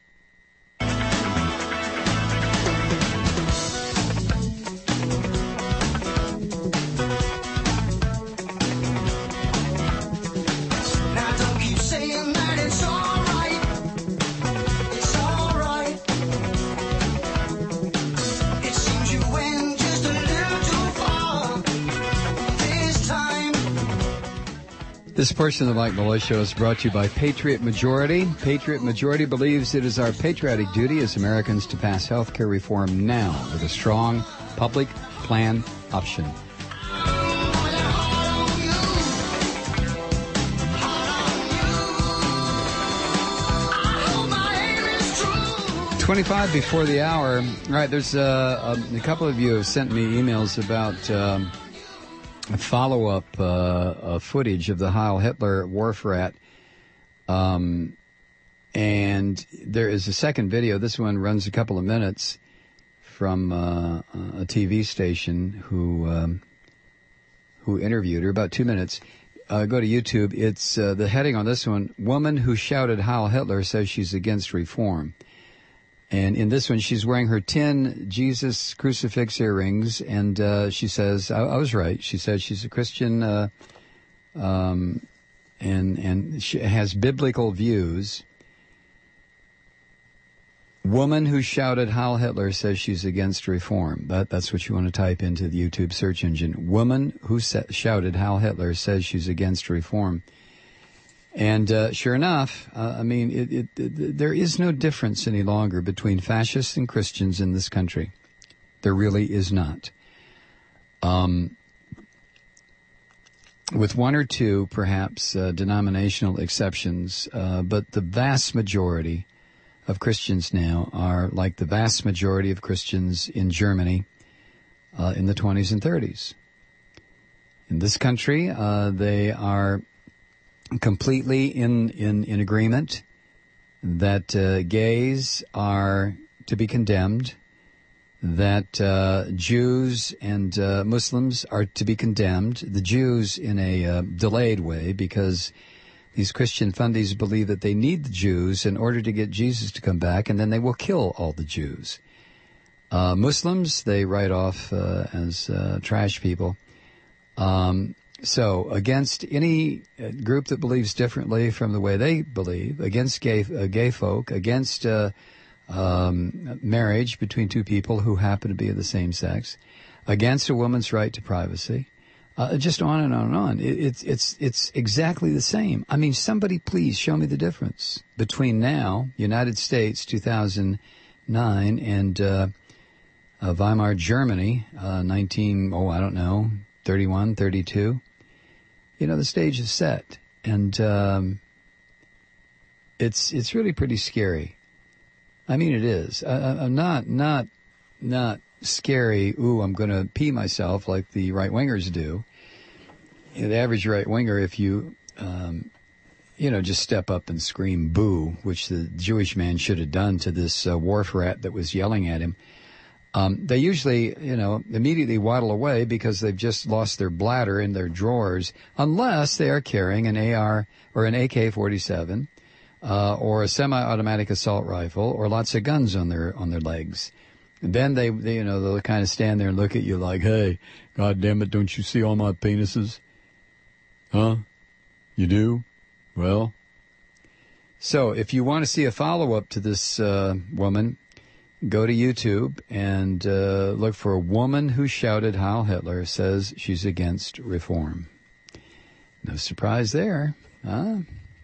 'This This portion of the Mike Malloy Show is brought to you by Patriot Majority. Patriot Majority believes it is our patriotic duty as Americans to pass health care reform now with a strong public plan option. "25 before the hour." All right, there's a couple of you have sent me emails about follow-up footage of the Heil Hitler wharf rat. And there is a second video. This one runs a couple of minutes from a TV station who interviewed her, about 2 minutes. Go to YouTube. It's the heading on this one, "Woman Who Shouted Heil Hitler Says She's Against Reform." And in this one, she's wearing her 10 Jesus crucifix earrings, and she says, I was right. She said she's a Christian and she has biblical views. "Woman who shouted Heil Hitler says she's against reform." That's what you want to type into the YouTube search engine. "Woman who shouted Heil Hitler says she's against reform." And sure enough, there is no difference any longer between fascists and Christians in this country. There really is not. With one or two, perhaps, denominational exceptions, but the vast majority of Christians now are like the vast majority of Christians in Germany in the 20s and 30s. In this country, they are completely in agreement that gays are to be condemned, that Jews and Muslims are to be condemned, the Jews in a delayed way, because these Christian fundies believe that they need the Jews in order to get Jesus to come back, and then they will kill all the Jews. Muslims, they write off as trash people. So against any group that believes differently from the way they believe, against gay folk, against marriage between two people who happen to be of the same sex, against a woman's right to privacy, just on and on and on. It's exactly the same. I mean, somebody please show me the difference between now, United States, 2009, and Weimar Germany, 31, 32. You know, the stage is set, and it's really pretty scary. I mean, it is. I'm not scary. Ooh, I'm going to pee myself like the right wingers do. You know, the average right winger, if you just step up and scream boo, which the Jewish man should have done to this wharf rat that was yelling at him. They usually, immediately waddle away because they've just lost their bladder in their drawers, unless they are carrying an AR or an AK-47 or a semi-automatic assault rifle or lots of guns on their legs. And then they'll kind of stand there and look at you like, hey, God damn it, don't you see all my penises? Huh? You do? Well. So if you want to see a follow-up to this woman, go to YouTube and look for a woman who shouted Heil Hitler says she's against reform. No surprise there, huh?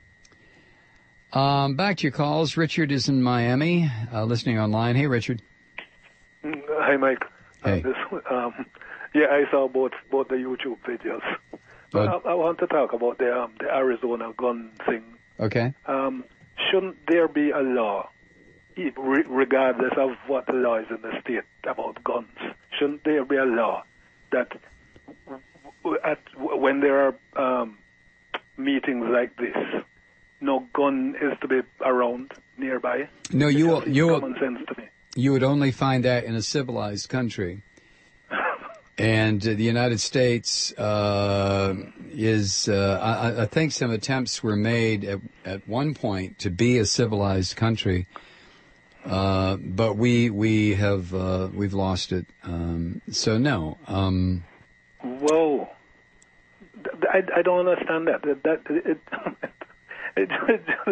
Back to your calls. Richard is in Miami, listening online. Hey, Richard. Hi, Mike. Hey. I saw both the YouTube videos. But I want to talk about the Arizona gun thing. Okay. Shouldn't there be a law, regardless of what the law is in the state about guns? Shouldn't there be a law that when there are meetings like this, no gun is to be around nearby? No, common sense to me. You would only find that in a civilized country. And the United States is, I think some attempts were made at one point to be a civilized country, but we've lost it. So no. Whoa. I don't understand that. It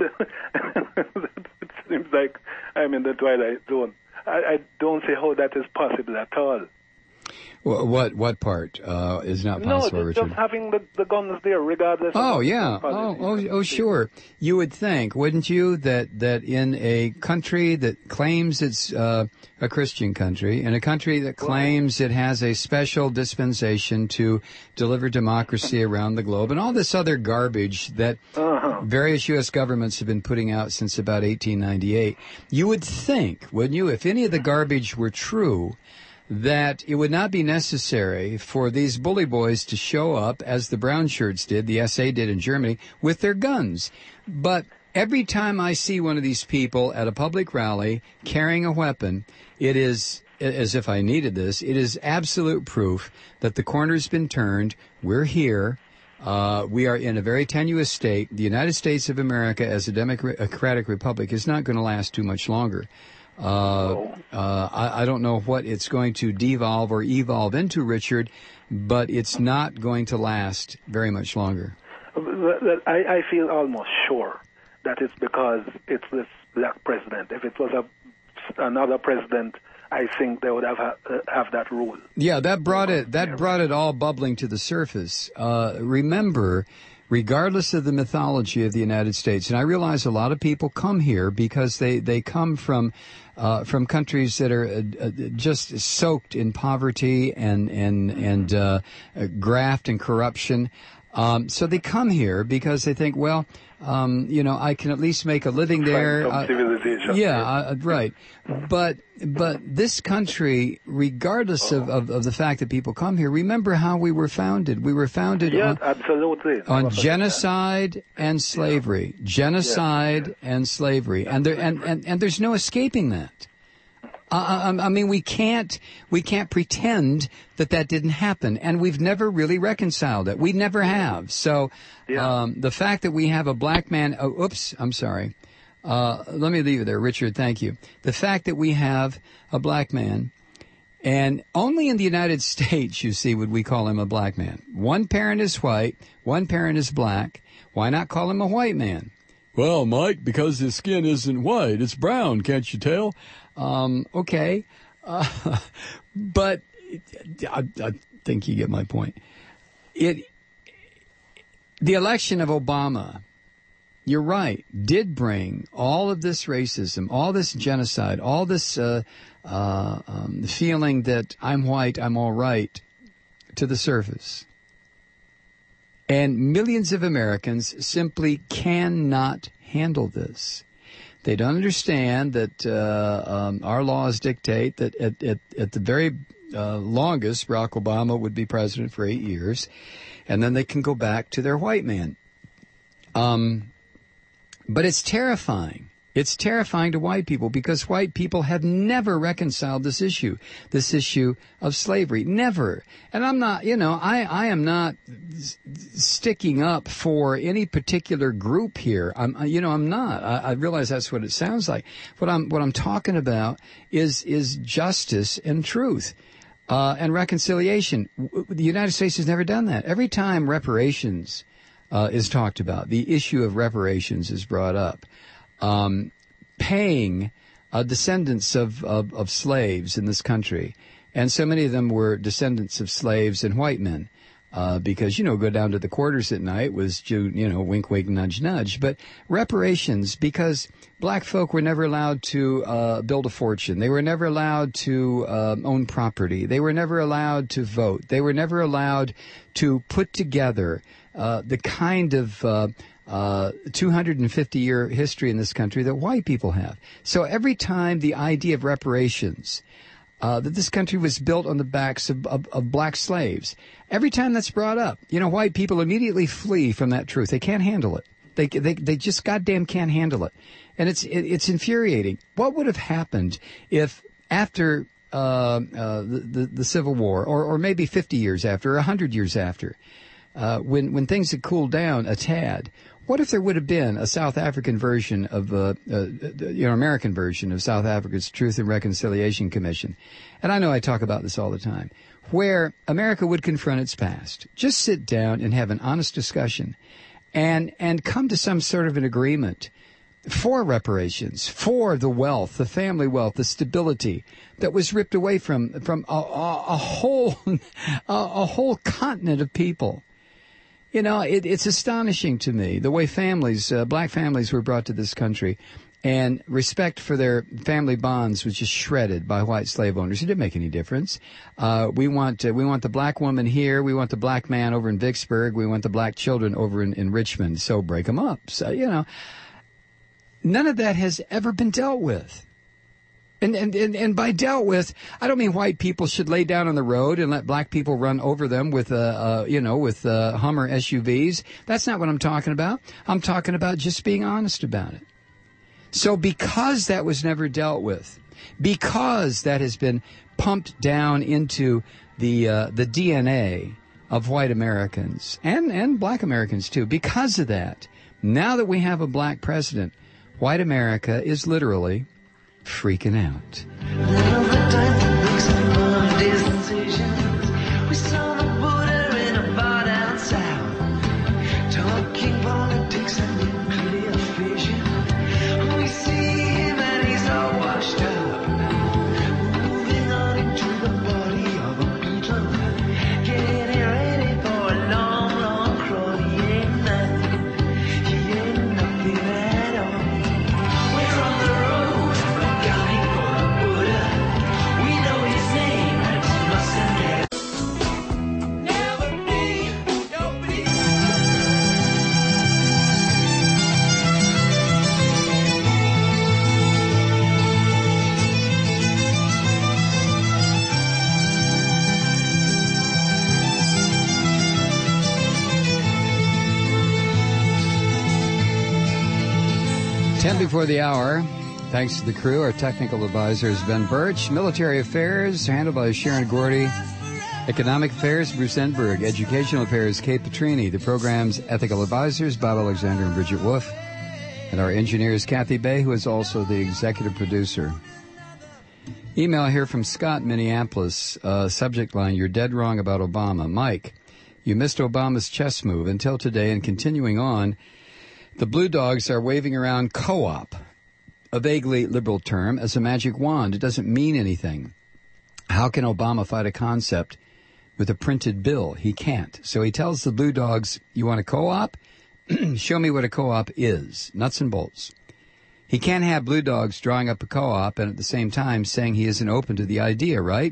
seems like I'm in the twilight zone. I don't see how that is possible at all. Well, what part is not possible, Richard? Just having the guns there, regardless. Oh, yeah. Oh, sure. You would think, wouldn't you, that in a country that claims it's a Christian country, in a country that claims it has a special dispensation to deliver democracy around the globe, and all this other garbage that various U.S. governments have been putting out since about 1898, you would think, wouldn't you, if any of the garbage were true, that it would not be necessary for these bully boys to show up, as the brown shirts did, the SA did in Germany, with their guns. But every time I see one of these people at a public rally carrying a weapon, it is, as if I needed this, it is absolute proof that the corner's been turned. We're here. We are in a very tenuous state. The United States of America as a democratic republic is not going to last too much longer. I don't know what it's going to devolve or evolve into, Richard, but it's not going to last very much longer. I feel almost sure that it's because it's this black president. If it was another president, I think they would have that rule. Yeah, that brought it all bubbling to the surface. Remember, regardless of the mythology of the United States, and I realize a lot of people come here because they come from countries that are just soaked in poverty and graft and corruption. So they come here because they think, well, I can at least make a living there. Right. But this country, regardless of the fact that people come here, remember how we were founded. We were founded on genocide and slavery. And slavery. And there's no escaping that. I mean, we can't pretend that didn't happen, and we've never really reconciled it. We never have. So, the fact that we have a black man, I'm sorry. Let me leave it there, Richard. Thank you. The fact that we have a black man, and only in the United States, you see, would we call him a black man. One parent is white, one parent is black. Why not call him a white man? Well, Mike, because his skin isn't white, it's brown, can't you tell? Okay. But I think you get my point. The election of Obama, you're right, did bring all of this racism, all this genocide, all this feeling that I'm white, I'm all right, to the surface. And millions of Americans simply cannot handle this. They don't understand that our laws dictate that at the very longest, Barack Obama would be president for 8 years, and then they can go back to their white man. But it's terrifying. It's terrifying to white people because white people have never reconciled this issue of slavery. Never. And I'm not, I am not sticking up for any particular group here. I'm not. I realize that's what it sounds like. What I'm talking about is justice and truth. And reconciliation. The United States has never done that. Every time reparations is talked about, the issue of reparations is brought up. Paying descendants of slaves in this country. And so many of them were descendants of slaves and white men. Because, go down to the quarters at night was, wink, wink, nudge, nudge. But reparations, because black folk were never allowed to build a fortune. They were never allowed to own property. They were never allowed to vote. They were never allowed to put together the kind of 250-year history in this country that white people have. So every time the idea of reparations, that this country was built on the backs of black slaves, every time that's brought up, white people immediately flee from that truth. They can't handle it. They just goddamn can't handle it. And it's infuriating. What would have happened if after the Civil War, or maybe 50 years after, or 100 years after, when things had cooled down a tad, what if there would have been a South African version of, American version of South Africa's Truth and Reconciliation Commission? And I know I talk about this all the time, where America would confront its past, just sit down and have an honest discussion, and come to some sort of an agreement for reparations, for the wealth, the family wealth, the stability that was ripped away from a whole continent of people. It's astonishing to me the way black families were brought to this country, and respect for their family bonds was just shredded by white slave owners. It didn't make any difference. We want the black woman here. We want the black man over in Vicksburg. We want the black children over in Richmond. So break them up. So, none of that has ever been dealt with. And by dealt with, I don't mean white people should lay down on the road and let black people run over them with Hummer SUVs. That's not what I'm talking about. I'm talking about just being honest about it. So because that was never dealt with, because that has been pumped down into the DNA of white Americans and black Americans too, because of that, now that we have a black president, white America is literally freaking out. We saw the Buddha in a bar down south, talking politics and nuclear fission. We see him and he's all washed up, moving on into the body of a beetle, getting ready for a long, long crawl. He ain't nothing at all. We're on the road, gunning for a Buddha. We know his name, and it's Mustang. Never be your beat. 10 before the hour. Thanks to the crew. Our technical advisor is Ben Birch. Military affairs handled by Sharon Gordy. Economic affairs, Bruce Enberg. Educational affairs, Kate Petrini. The program's ethical advisors, Bob Alexander and Bridget Wolf. And our engineer is Kathy Bay, who is also the executive producer. Email here from Scott, Minneapolis. Subject line, you're dead wrong about Obama. Mike, you missed Obama's chess move. Until today and continuing on, the Blue Dogs are waving around co-op, a vaguely liberal term, as a magic wand. It doesn't mean anything. How can Obama fight a concept with a printed bill? He can't. So he tells the Blue Dogs, you want a co-op? show me what a co-op is, nuts and bolts. He can't have Blue Dogs drawing up a co-op and at the same time saying he isn't open to the idea, right?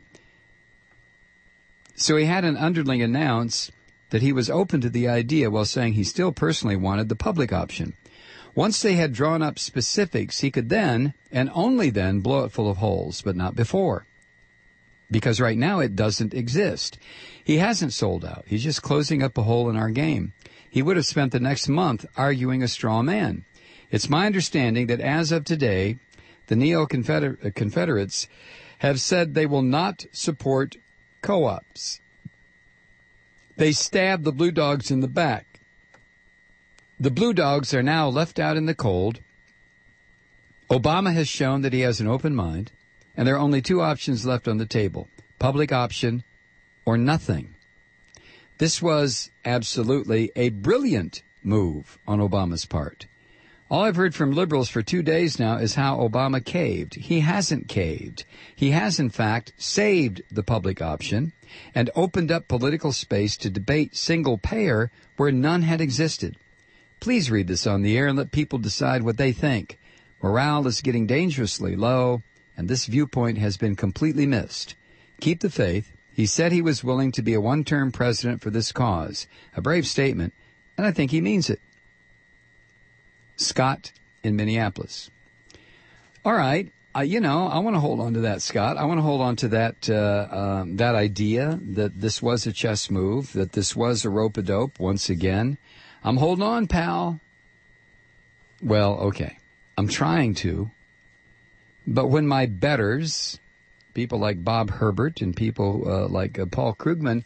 So he had an underling announce that he was open to the idea while saying he still personally wanted the public option. Once they had drawn up specifics, he could then, and only then, blow it full of holes, but not before. Because right now it doesn't exist. He hasn't sold out. He's just closing up a hole in our game. He would have spent the next month arguing a straw man. It's my understanding that as of today, the neo-Confederates have said they will not support co-ops. They stabbed the Blue Dogs in the back. The Blue Dogs are now left out in the cold. Obama has shown that he has an open mind, and there are only two options left on the table, public option or nothing. This was absolutely a brilliant move on Obama's part. All I've heard from liberals for 2 days now is how Obama caved. He hasn't caved. He has, in fact, saved the public option and opened up political space to debate single payer where none had existed. Please read this on the air and let people decide what they think. Morale is getting dangerously low, and this viewpoint has been completely missed. Keep the faith. He said he was willing to be a one-term president for this cause. A brave statement, and I think he means it. Scott in Minneapolis. All right. I want to hold on to that, Scott. I want to hold on to that idea that this was a chess move, that this was a rope-a-dope once again. I'm holding on, pal. Well, okay. I'm trying to. But when my betters, people like Bob Herbert and people like Paul Krugman,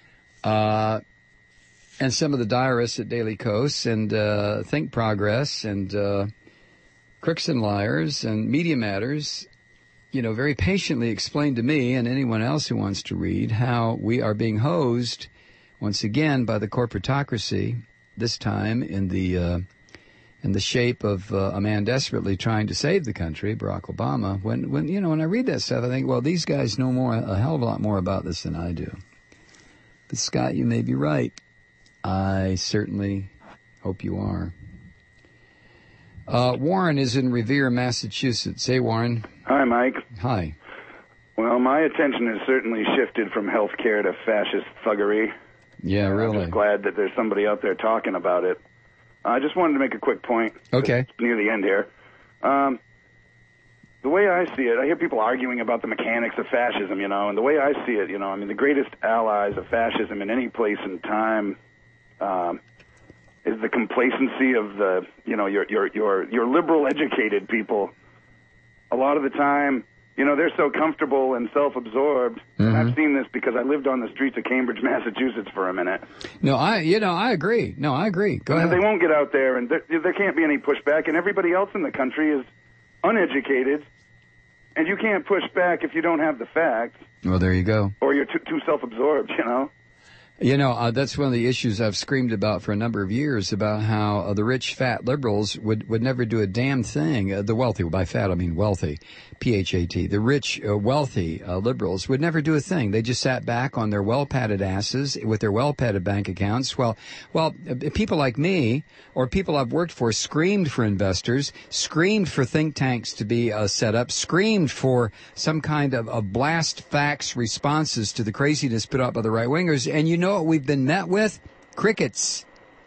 and some of the diarists at Daily Kos and Think Progress and Crooks and Liars and Media Matters, very patiently explained to me and anyone else who wants to read how we are being hosed once again by the corporatocracy, this time in the shape of a man desperately trying to save the country, Barack Obama. When I read that stuff, I think, well, these guys know a hell of a lot more about this than I do. But Scott, you may be right. I certainly hope you are. Warren is in Revere, Massachusetts. Hey, Warren. Hi, Mike. Hi. Well, my attention has certainly shifted from health care to fascist thuggery. Yeah, really. I'm just glad that there's somebody out there talking about it. I just wanted to make a quick point. Okay. It's near the end here. The way I see it, I hear people arguing about the mechanics of fascism, and the way I see it, the greatest allies of fascism in any place and time is the complacency of the, your liberal educated people. A lot of the time, they're so comfortable and self-absorbed. Mm-hmm. I've seen this because I lived on the streets of Cambridge, Massachusetts for a minute. No, I agree. No, I agree. Go ahead. They won't get out there, and there can't be any pushback, and everybody else in the country is uneducated, and you can't push back if you don't have the facts. Well, there you go. Or you're too self-absorbed, That's one of the issues I've screamed about for a number of years, about how the rich, fat liberals would never do a damn thing. The wealthy, by fat I mean wealthy, P-H-A-T. The rich, wealthy liberals would never do a thing. They just sat back on their well-padded asses with their well-padded bank accounts. Well, people like me or people I've worked for screamed for investors, screamed for think tanks to be set up, screamed for some kind of blast facts responses to the craziness put out by the right-wingers, and you know what we've been met with? Crickets.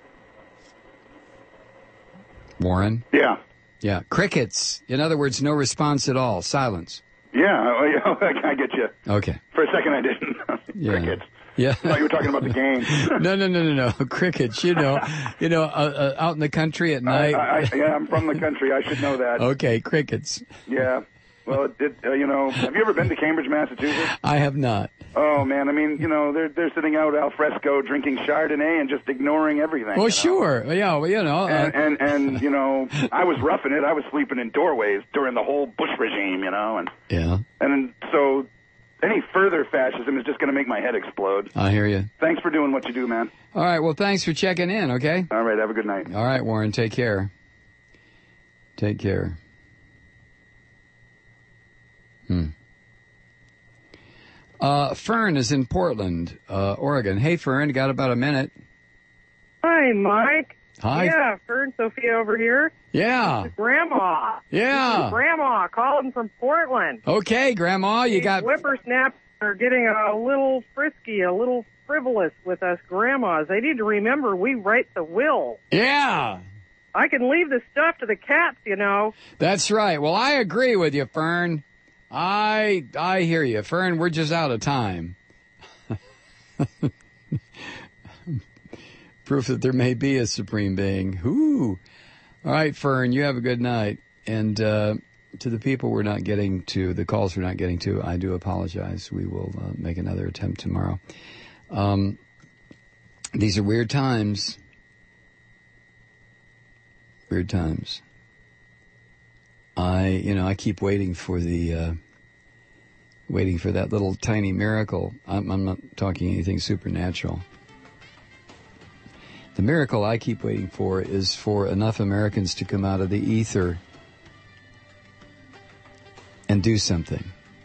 Warren? Yeah. Yeah, crickets. In other words, no response at all. Silence. Yeah, I get you. Okay. For a second I didn't. Yeah. Crickets. Yeah. I thought you were talking about the game. No. Crickets, out in the country at night. I'm from the country. I should know that. Okay, crickets. Yeah. Well, have you ever been to Cambridge, Massachusetts? I have not. Oh, man. I mean, they're sitting out al fresco drinking Chardonnay and just ignoring everything. Well, sure. Yeah, well, And I was roughing it. I was sleeping in doorways during the whole Bush regime, and... Yeah. And so any further fascism is just going to make my head explode. I hear you. Thanks for doing what you do, man. All right, well, thanks for checking in, okay? All right, have a good night. All right, Warren, take care. Take care. Fern is in Portland, Oregon. Hey, Fern, got about a minute. Hi, Mike. Hi. Yeah, Fern Sophia over here. Yeah. This is Grandma. Yeah. This is Grandma calling from Portland. Okay, Grandma, you got... Whippersnappers are getting a little frisky, a little frivolous with us grandmas. They need to remember we write the will. Yeah. I can leave the stuff to the cats, you know. That's right. Well, I agree with you, Fern. I hear you. Fern, we're just out of time. Proof that there may be a supreme being. Ooh. All right, Fern, you have a good night. And to the people we're not getting to, the calls we're not getting to, I do apologize. We will make another attempt tomorrow. These are weird times. Weird times. I keep waiting for that little tiny miracle. I'm not talking anything supernatural. The miracle I keep waiting for is for enough Americans to come out of the ether and do something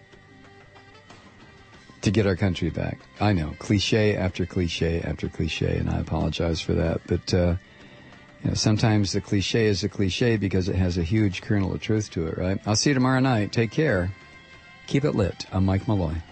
to get our country back. I know, cliche after cliche after cliche, and I apologize for that. But sometimes the cliche is a cliche because it has a huge kernel of truth to it, right? I'll see you tomorrow night. Take care. Keep it lit. I'm Mike Malloy.